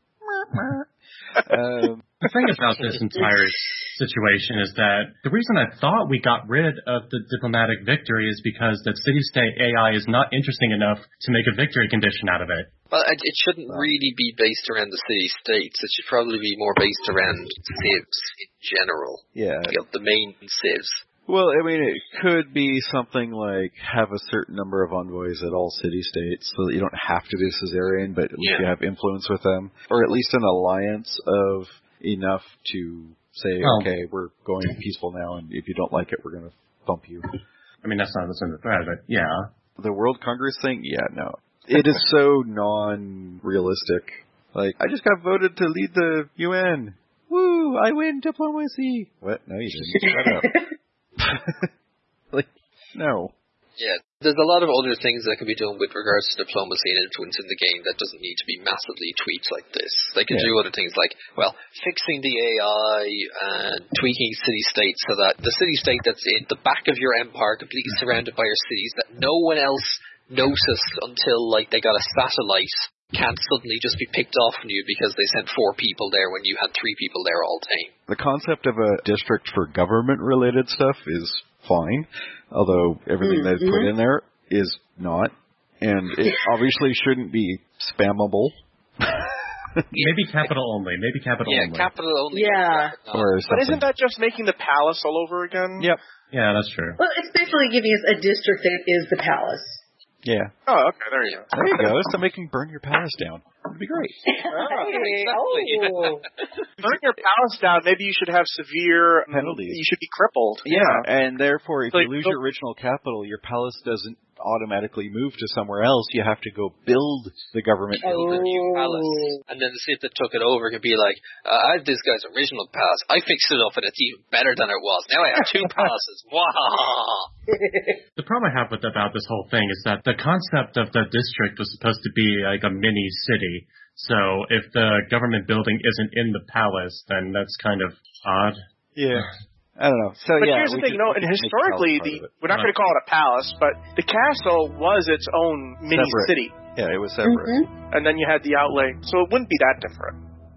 um, the thing about this entire situation is that the reason I thought we got rid of the diplomatic victory is because that city-state A I is not interesting enough to make a victory condition out of it. Well, it, it shouldn't really be based around the city-states. It should probably be more based around civs in general. Yeah. You know, the main civs. Well, I mean, it could be something like have a certain number of envoys at all city-states so that you don't have to do Caesarian, but at least Yeah. you have influence with them. Or at least an alliance of enough to say, Oh. okay, we're going peaceful now, and if you don't like it, we're going to bump you. I mean, that's not what's in the thread, but yeah. The World Congress thing? Yeah, no. It is so non-realistic. Like, I just got voted to lead the U N. Woo, I win diplomacy. What? No, you didn't. Shut up. Like, no. Yeah, there's a lot of other things that can be done with regards to diplomacy and influence in the game that doesn't need to be massively tweaked like this. They can Yeah. do other things like, well, fixing the A I and tweaking city-states so that the city-state that's in the back of your empire, completely surrounded by your cities, that no one else noticed until, like, they got a satellite, can't suddenly just be picked off from you because they sent four people there when you had three people there all day. The concept of a district for government-related stuff is fine, although everything Mm-hmm. they've put in there is not, and it obviously shouldn't be spammable. Maybe capital only. Maybe capital Yeah, only. capital only. Yeah. Or But something. isn't that just making the palace all over again? Yep. Yeah, that's true. Well, it's basically giving us a district that is the palace. Yeah. Oh, okay, there you go. There you go. So making burn your palace down. It'd be great. Hey, exactly. oh. Burn your palace down, maybe you should have severe Penalties. You should be crippled. Yeah, and therefore, if Like, you lose so- your original capital, your palace doesn't automatically move to somewhere else. You have to go build the government building. New palace, and then the city that took it over can be like, uh, I have this guy's original palace. I fixed it up, and it's even better than it was. Now I have two palaces. Wow! The problem I have with about this whole thing is that the concept of the district was supposed to be like a mini city. So if the government building isn't in the palace, then that's kind of odd. Yeah. I don't know. So But yeah, here's the we thing, could- you know, we and could make historically, the palace the part of it. we're not going to call it a palace, but the castle was its own mini Separate. city, Yeah, it was separate. Mhm. and then you had the outlay, so it wouldn't be that different.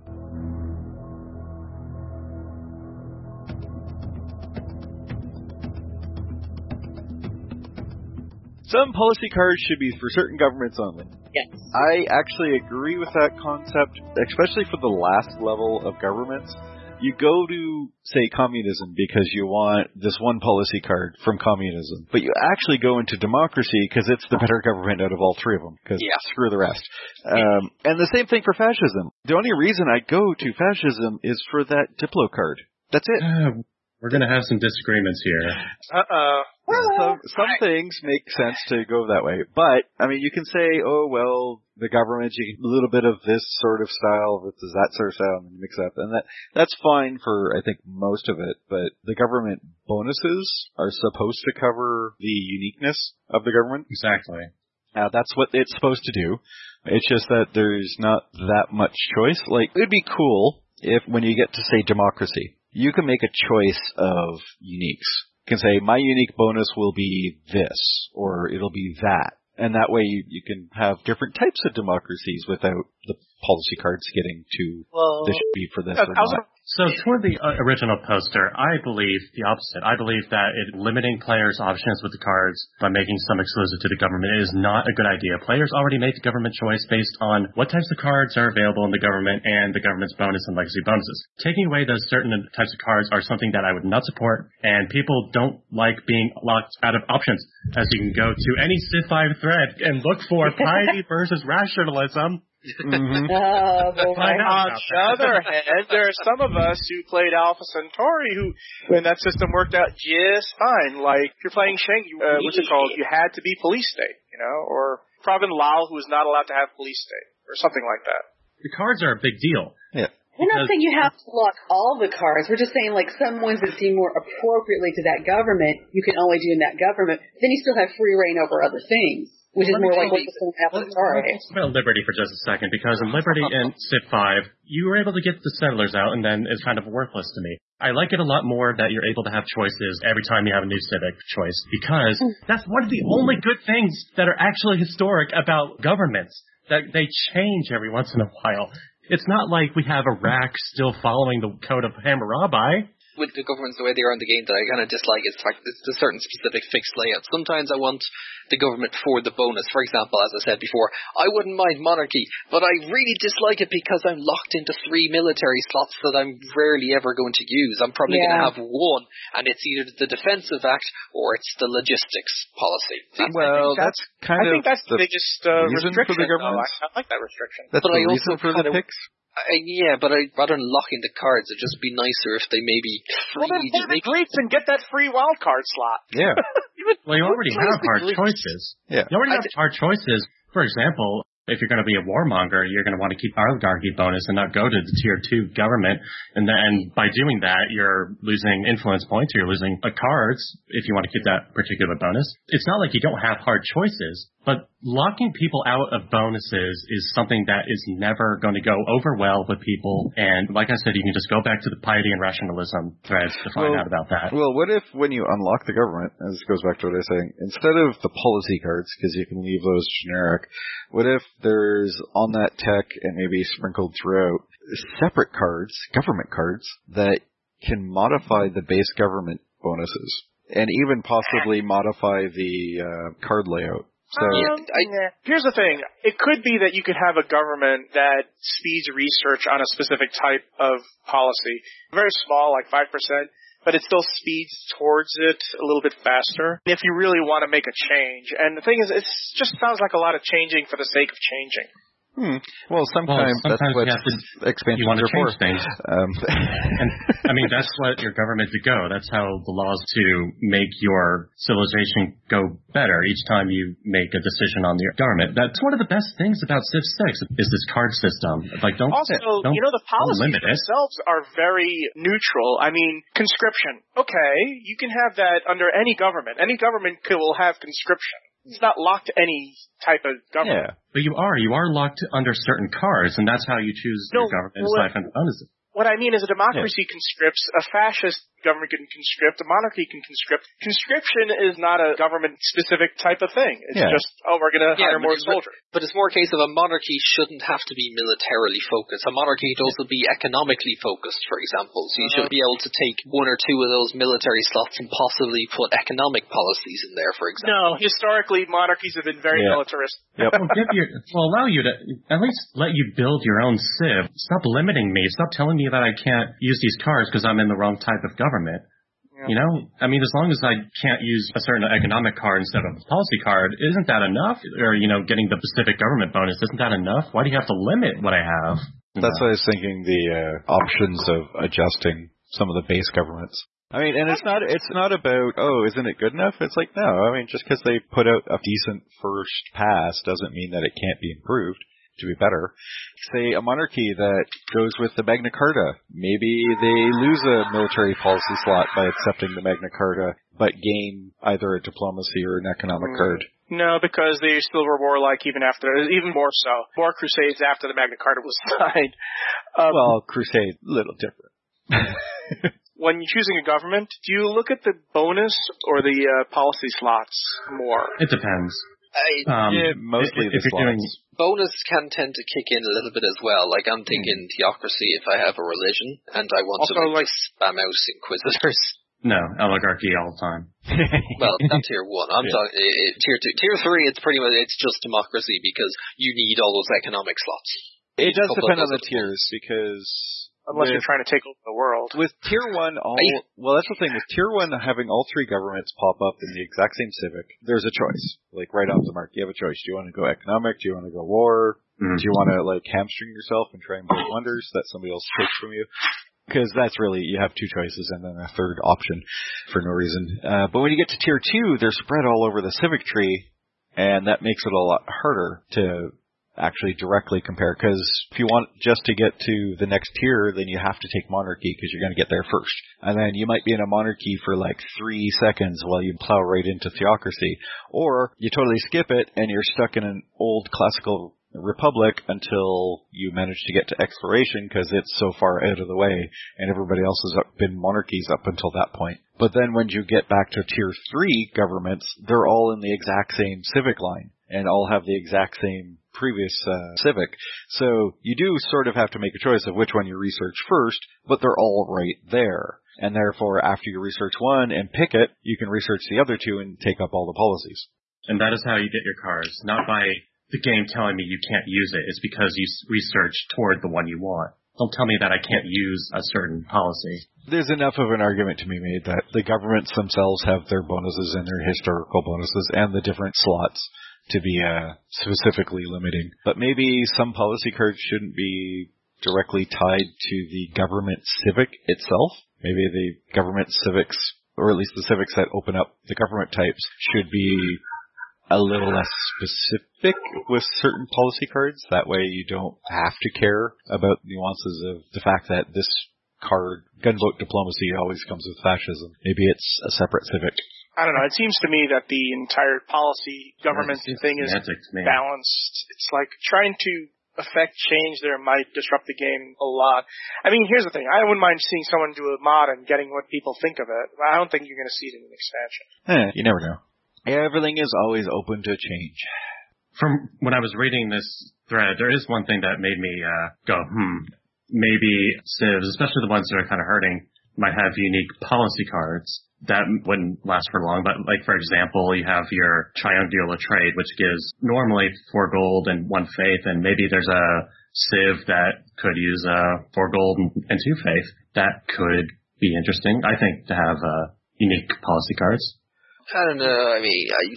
Some policy cards should be for certain governments only. Yes. I actually agree with that concept, especially for the last level of governments. You go to, say, communism because you want this one policy card from communism, but you actually go into democracy because it's the better government out of all three of them, because Yeah. screw the rest. Um, and the same thing for fascism. The only reason I go to fascism is for that Diplo card. That's it. Uh, we're going to have some disagreements here. Uh-uh. Some, some things make sense to go that way. But, I mean, you can say, oh, well, the government, you can, a little bit of this sort of style versus that sort of style, and mix up. And that that's fine for, I think, most of it. But the government bonuses are supposed to cover the uniqueness of the government. Exactly. Uh, that's what it's supposed to do. It's just that there's not that much choice. Like, it would be cool if, when you get to, say, democracy, you can make a choice of uniques. You can say, my unique bonus will be this, or it'll be that. And that way you, you can have different types of democracies without the policy cards getting to, Well, this should be for this I or was not. So toward the uh, original poster, I believe the opposite. I believe that it, limiting players' options with the cards by making some exclusive to the government is not a good idea. Players already make the government choice based on what types of cards are available in the government and the government's bonus and legacy bonuses. Taking away those certain types of cards are something that I would not support, and people don't like being locked out of options, as you can go to any Civ five thread and look for piety versus rationalism. Mm-hmm. Oh, boy. Find out. on the other hand, there are some of us who played Alpha Centauri who, when that system worked out just fine. Like, if you're playing Shang, you, uh, what's it called? You had to be police state, you know, or Pravin Lal, who was not allowed to have police state, or something like that. The cards are a big deal. Yeah. We're not saying you have to lock all the cards. We're just saying, like, some ones that seem more appropriately to that government, you can only do in that government. Then you still have free reign over other things, which is Let me more like tell what you- the Apple Sorry. Let's talk about Liberty for just a second, because in Liberty and Civ five, you were able to get the settlers out, and then it's kind of worthless to me. I like it a lot more that you're able to have choices every time you have a new civic choice, because that's one of the only good things that are actually historic about governments, that they change every once in a while. It's not like we have Iraq still following the code of Hammurabi. With the governments the way they are in the game that I kind of dislike is the fact that it's a certain specific fixed layout. Sometimes I want the government for the bonus. For example, as I said before, I wouldn't mind monarchy, but I really dislike it because I'm locked into three military slots that I'm rarely ever going to use. I'm probably Yeah. going to have one, and it's either the defensive act or it's the logistics policy. Well, that's kind I of think that's the, the biggest uh, reason restriction. for the though. government. I, I like that restriction. That's But the I reason also for the kinda- picks. I, yeah, but I, rather than locking the cards, it'd just be nicer if they maybe Well, then freely play just the make Greeks and get that free wild card slot. Yeah. Well, you already have hard choices. Yeah. You already I have hard choices. For example, if you're going to be a warmonger, you're going to want to keep oligarchy bonus and not go to the tier two government. And then by doing that, you're losing influence points. You're losing uh, cards if you want to keep that particular bonus. It's not like you don't have hard choices, but locking people out of bonuses is something that is never going to go over well with people. And like I said, you can just go back to the piety and rationalism threads to find Well, out about that. Well, what if when you unlock the government, and this goes back to what I was saying, instead of the policy cards, because you can leave those generic, what if there's on that tech and maybe sprinkled throughout separate cards, government cards, that can modify the base government bonuses and even possibly modify the uh, card layout? So Um, I- Here's the thing. It could be that you could have a government that speeds research on a specific type of policy. Very small, like five percent, but it still speeds towards it a little bit faster if you really want to make a change. And the thing is, it just sounds like a lot of changing for the sake of changing. Hmm. Well, sometimes, Well, sometimes that's what you have to- expansions you want to are for. change things. Um, And I mean, that's what your government to go. That's how the laws to make your civilization go better each time you make a decision on your government. That's one of the best things about Civ six is this card system. Like, don't Also, don't, you know, the policies limit it. themselves are very neutral. I mean, conscription. Okay, you can have that under any government. Any government could, will have conscription. It's not locked to any type of government. yeah. But you are you are locked under certain cards, and that's how you choose No, your government well, aside from the bonuses. What I mean is a democracy conscripts, a fascist government can conscript, a monarchy can conscript. Conscription is not a government-specific type of thing. It's Yeah. just, oh, we're going to Yeah, hire more but, soldiers. but it's more a case of a monarchy shouldn't have to be militarily focused. A monarchy could also be economically focused, for example. So you Uh-huh. should be able to take one or two of those military slots and possibly put economic policies in there, for example. No, historically, monarchies have been very Yeah. militarist. Yep. Well, give your, well, allow you to at least let you build your own civ. Stop limiting me. Stop telling me that I can't use these cards because I'm in the wrong type of government. Yeah. You know, I mean, as long as I can't use a certain economic card instead of a policy card, isn't that enough? Or, you know, getting the Pacific government bonus, isn't that enough? Why do you have to limit what I have? You That's know? why I was thinking the uh, options of adjusting some of the base governments. I mean, and it's not it's not about, oh, isn't it good enough? It's like, no, I mean, just because they put out a decent first pass doesn't mean that it can't be improved to be better. Say a monarchy that goes with the Magna Carta. Maybe they lose a military policy slot by accepting the Magna Carta, but gain either a diplomacy or an economic Mm. card. No, because they still were warlike even after, even more so. More crusades after the Magna Carta was signed. Um, Well, Crusade, a little different. when you're choosing a government, do you look at the bonus or the uh, policy slots more? It depends. I, Um, yeah, mostly if, the if you're doing, slots. bonus can tend to kick in a little bit as well. Like, I'm thinking theocracy if I have a religion and I want Also, to like, like- spam out inquisitors. no, oligarchy all the time. Well, not tier one. I'm Yeah. talking uh, tier two, tier three. It's pretty much it's just democracy because you need all those economic slots. It does Couple depend of on the those tiers because Unless with, you're trying to take over the world. with tier one, all I- well, that's the thing with tier one having all three governments pop up in the exact same civic. There's a choice, like right off the mark. You have a choice. Do you want to go economic? Do you want to go war? Mhm. Do you want to like hamstring yourself and try and build wonders that somebody else takes from you? Because that's really, you have two choices and then a third option for no reason. Uh, but when you get to tier two, they're spread all over the civic tree, and that makes it a lot harder to actually directly compare. Because if you want just to get to the next tier, then you have to take monarchy because you're going to get there first. And then you might be in a monarchy for like three seconds while you plow right into theocracy. Or you totally skip it and you're stuck in an old classical republic until you manage to get to exploration because it's so far out of the way and everybody else has up- been monarchies up until that point. But then when you get back to tier three governments, they're all in the exact same civic line. and all have the exact same previous uh, Civic. So you do sort of have to make a choice of which one you research first, but they're all right there. And therefore, after you research one and pick it, you can research the other two and take up all the policies. And that is how you get your cars, not by the game telling me you can't use it. It's because you research toward the one you want. Don't tell me that I can't use a certain policy. There's enough of an argument to be made that the governments themselves have their bonuses and their historical bonuses and the different slots to be uh, specifically limiting. But maybe some policy cards shouldn't be directly tied to the government civic itself. Maybe the government civics, or at least the civics that open up the government types, should be a little less specific with certain policy cards. That way you don't have to care about nuances of the fact that this card, gunboat diplomacy, always comes with fascism. Maybe it's a separate civic. I don't know. It seems to me that the entire policy government It's thing is semantics, man. balanced. It's like trying to affect change there might disrupt the game a lot. I mean, here's the thing. I wouldn't mind seeing someone do a mod and getting what people think of it. I don't think you're going to see it in an expansion. Eh, you never know. Everything is always open to change. From when I was reading this thread, there is one thing that made me uh, go, hmm, maybe civs, especially the ones that are kind of hurting, might have unique policy cards that wouldn't last for long. But like, for example, you have your triangular trade, which gives normally four gold and one faith, and maybe there's a civ that could use uh, four gold and, and two faith. That could be interesting, I think, to have uh, unique policy cards. I don't know. I mean, I,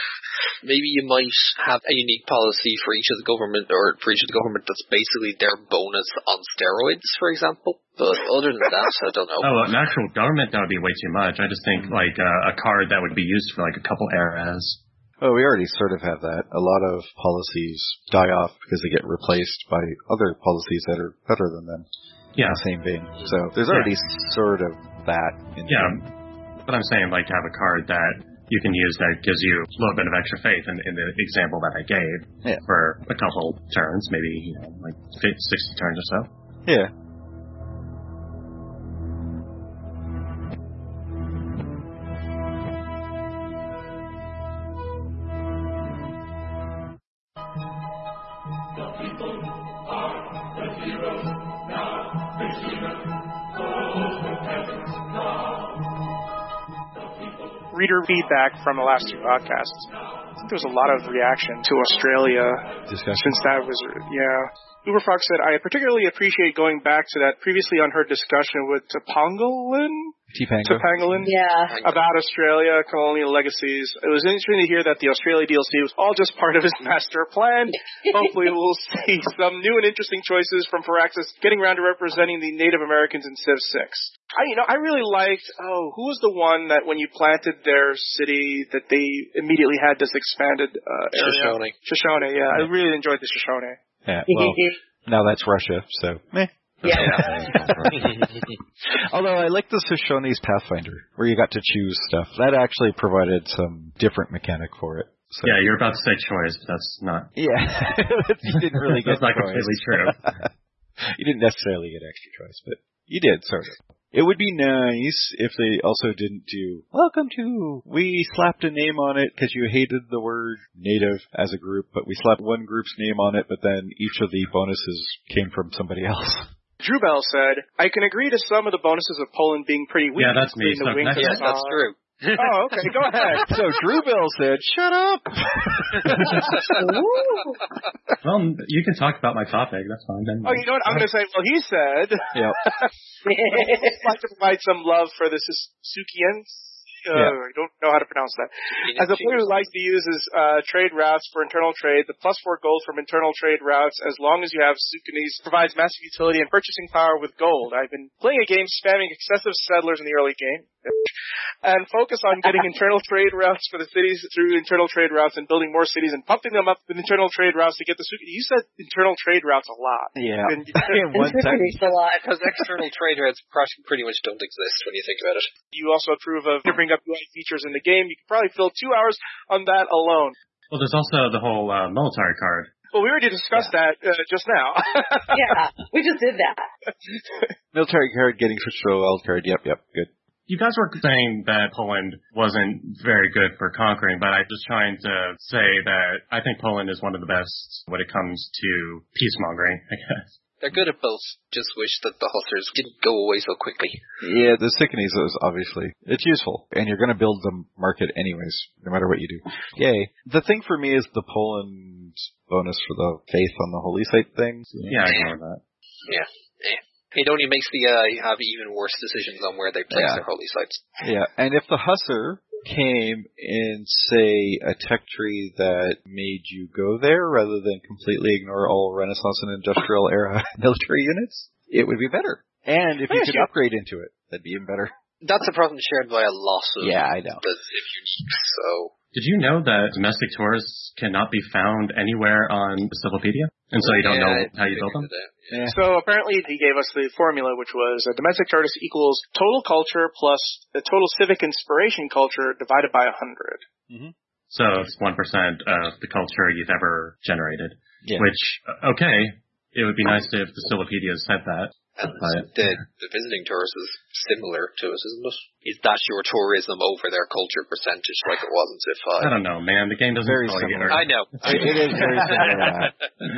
maybe you might have a unique policy for each of the government, or for each of the government that's basically their bonus on steroids, for example. But other than that, I don't know. Oh, an actual government, that would be way too much. I just think like uh, a card that would be used for like a couple eras. Oh, we already sort of have that. A lot of policies die off because they get replaced by other policies that are better than them. Yeah. In the same vein. So there's already yeah. sort of that. In yeah. there. But I'm saying, like, to have a card that you can use that gives you a little bit of extra faith in, in the example that I gave yeah. for a couple turns, maybe, you know, like sixty turns or so. Yeah. Reader feedback from the last two podcasts. I think there was a lot of reaction to Australia Discussion. since that was, yeah. Uberfox said, I particularly appreciate going back to that previously unheard discussion with Topangolin? T-Pango. Topangolin? Yeah. About Australia, colonial legacies. It was interesting to hear that the Australia D L C was all just part of his master plan. Hopefully we'll see some new and interesting choices from Firaxis getting around to representing the Native Americans in Civ six. I, you know, I really liked, oh, who was the one that when you planted their city that they immediately had this expanded uh, area? Shoshone. Shoshone, yeah. I really enjoyed the Shoshone. Yeah, well, now that's Russia, so meh. Yeah. Although I like the Shoshone's Pathfinder, where you got to choose stuff. That actually provided some different mechanic for it. So. Yeah, you're about to say choice, but that's not. Yeah, you didn't really get That's not choice. completely true. You didn't necessarily get extra choice, but you did, sort of. It would be nice if they also didn't do, welcome to, we slapped a name on it because you hated the word native as a group, but we slapped one group's name on it, but then each of the bonuses came from somebody else. Drew Bell said, I can agree to some of the bonuses of Poland being pretty weak. Yeah, that's me. including the So wings that's- and Yeah, that's saw. true. Oh, okay, go ahead. So Drew Bell said, shut up! Ooh. Well, you can talk about my topic. That's fine. Then. Oh, you know what? I'm going to say, well, he said, Yep. I'd like to provide some love for the Sukians. Uh, Yeah. I don't know how to pronounce that. As a player who likes to use his uh, trade routes for internal trade, the plus four gold from internal trade routes, as long as you have Sukinis, provides massive utility and purchasing power with gold. I've been playing a game spamming excessive settlers in the early game. And focus on getting internal trade routes for the cities through internal trade routes and building more cities and pumping them up with internal trade routes to get the Suki. You said internal trade routes a lot. Yeah. And In one sentence. It's a lot. Because external trade routes pretty much don't exist when you think about it. you also approve of bringing up U I features in the game. You could probably fill two hours on that alone. Well, there's also the whole uh, military card. Well, we already discussed that uh, just now. Yeah, we just did that. Military card getting switched to a wild card. Yep, yep, good. You guys were saying that Poland wasn't very good for conquering, but I'm just trying to say that I think Poland is one of the best when it comes to peacemongering, I guess. They're good at both. Just wish that the Hussars didn't go away so quickly. Yeah, the Sikanese is obviously, it's useful. And you're going to build the market anyways, no matter what you do. Yay. The thing for me is the Poland bonus for the faith on the holy site thing. Yeah, I ignore that. Yeah. yeah. It only makes the uh, have even worse decisions on where they place Yeah. their holy sites. Yeah, and if the Hussar came in, say, a tech tree that made you go there rather than completely ignore all Renaissance and Industrial era military units, it would be better. And if you could upgrade into it, that'd be even better. That's a problem shared by a lot of Yeah, I know. the Civ uniques, so... Did you know that domestic tourists cannot be found anywhere on the Civilopedia? And so you don't yeah, know I how you build them? Yeah. So apparently he gave us the formula, which was a domestic tourist equals total culture plus the total civic inspiration culture divided by one hundred. Mm-hmm. So it's one percent of the culture you've ever generated. Yeah. Which, okay, it would be nice if the Civilopedia said that. And Right. the, the visiting tourist is similar to us, isn't it? Is that your tourism over their culture percentage like it was in Civ five? I don't know, man. The game doesn't Very tell similar. you. I know. It, it is very similar to that.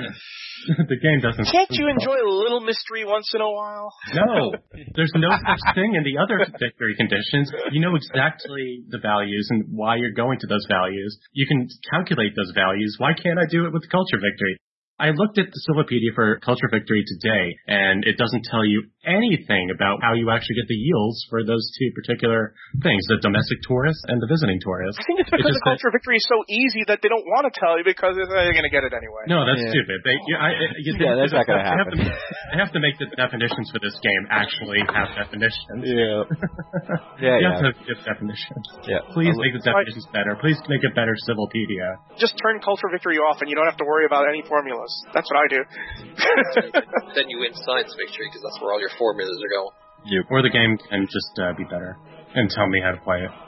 The game doesn't. Can't you enjoy a little mystery once in a while? No, there's no such thing in the other victory conditions. You know exactly the values and why you're going to those values. You can calculate those values. Why can't I do it with culture victory? I looked at the Civilopedia for Culture Victory today, and it doesn't tell you anything about how you actually get the yields for those two particular things, the domestic tourist and the visiting tourist. I think it's because It's the just culture victory is so easy that they don't want to tell you because they're going to get it anyway. No, that's Yeah. stupid. They, you, I, you, Yeah, that's not gonna they have happen. to, they have to make the definitions for this game actually have definitions. Yeah. you Yeah, have yeah. to give definitions. Yeah. Please I'll- make the definitions better. Please make a better Civilopedia. Just turn culture victory off and you don't have to worry about any formulas. That's what I do. Then you win science victory because that's where all your formulas are going. Yep. Or the game can just uh, be better and tell me how to play it.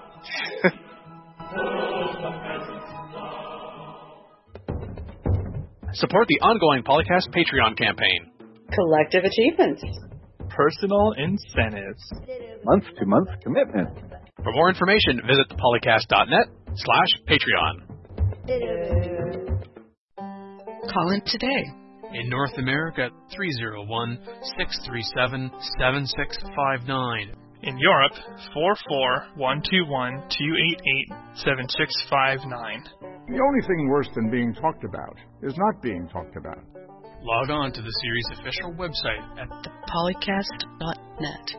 Support the ongoing Polycast Patreon campaign. Collective achievements. Personal incentives. Month-to-month commitment. For more information, visit thepolycast.net slash Patreon. Call in today. In North America, three oh one, six three seven, seven six five nine. In Europe, four four one two one two eight eight seven six five nine. The only thing worse than being talked about is not being talked about. Log on to the series' official website at Polycast dot net.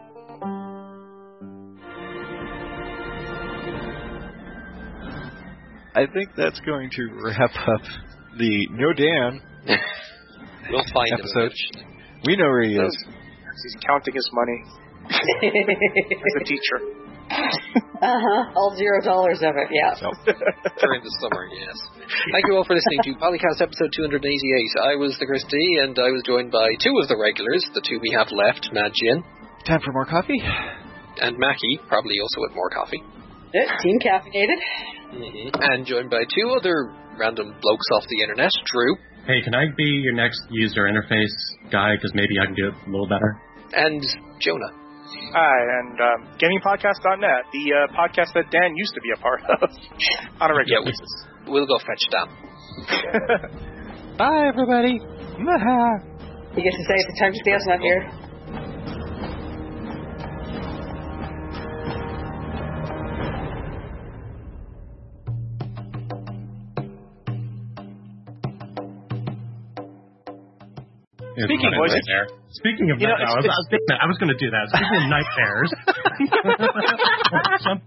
I think that's going to wrap up the No Dan We'll find episode. him. We know where he is. He's counting his money as a teacher. Uh-huh. All zero dollars of it, yeah. During the summer, yes. Thank you all for listening to Polycast episode two eighty-eight. I was the Christy, and I was joined by two of the regulars, the two we have left, Mad Jin. Time for more coffee? And Mackie, probably also with more coffee. Yeah, team caffeinated. Mm-hmm. And joined by two other random blokes off the internet, Drew. Hey, can I be your next user interface guy? Because maybe I can do it a little better. And Jonah. Hi, and um, gaming podcast dot net, the uh, podcast that Dan used to be a part of on a regular Yeah, basis. We'll go fetch Dan. Bye, everybody. You get to say it the time Dan's not here. Speaking of voices- nightmare. Speaking of You know, nightmares, I it's- was, I was going to do that. Speaking of nightmares. Some-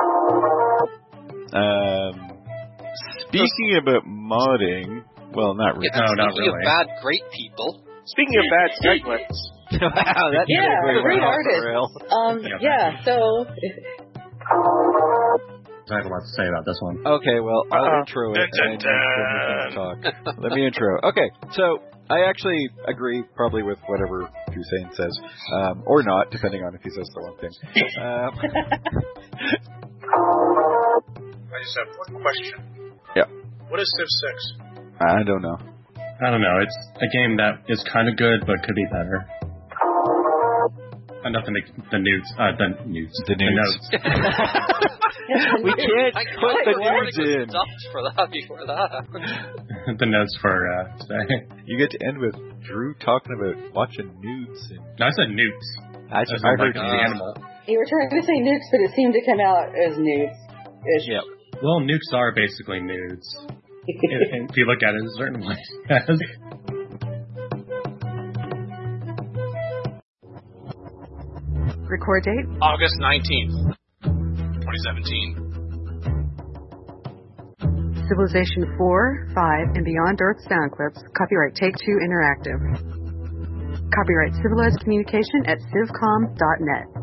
Um, speaking about modding, well, not really. Yeah, No, not speaking of really. bad, great people. Speaking of bad segments, Wow, that Yeah, did really great well for artist. real. Um, Yeah. yeah, so... I have a lot to say about this one. Okay, well, I'll Uh-oh. intro it Dun, dun, and then we can talk. Let me intro. Okay, so I actually agree probably with whatever Hussein says, um, or not, depending on if he says the one thing. Um, I just have one question. Yeah. What is Civ six? I don't know. I don't know. It's a game that is kind of good, but could be better. enough in the, the nudes, uh, the nudes, The nudes. notes. We can't Thank put God the the warning nudes was in. stopped for that before that happened. The notes for uh, today. You get to end with Drew talking about watching nudes. And No, I said newts. I, As I in, heard like, uh, the animal. You were trying to say nukes, but it seemed to come out as nudes. Ish. Yep. Well, nukes are basically nudes. if, if you look at it a certain way. Record date August nineteenth, twenty seventeen. Civilization four, five, and Beyond Earth sound clips. Copyright Take-Two Interactive. Copyright Civilized Communication at civcom dot net.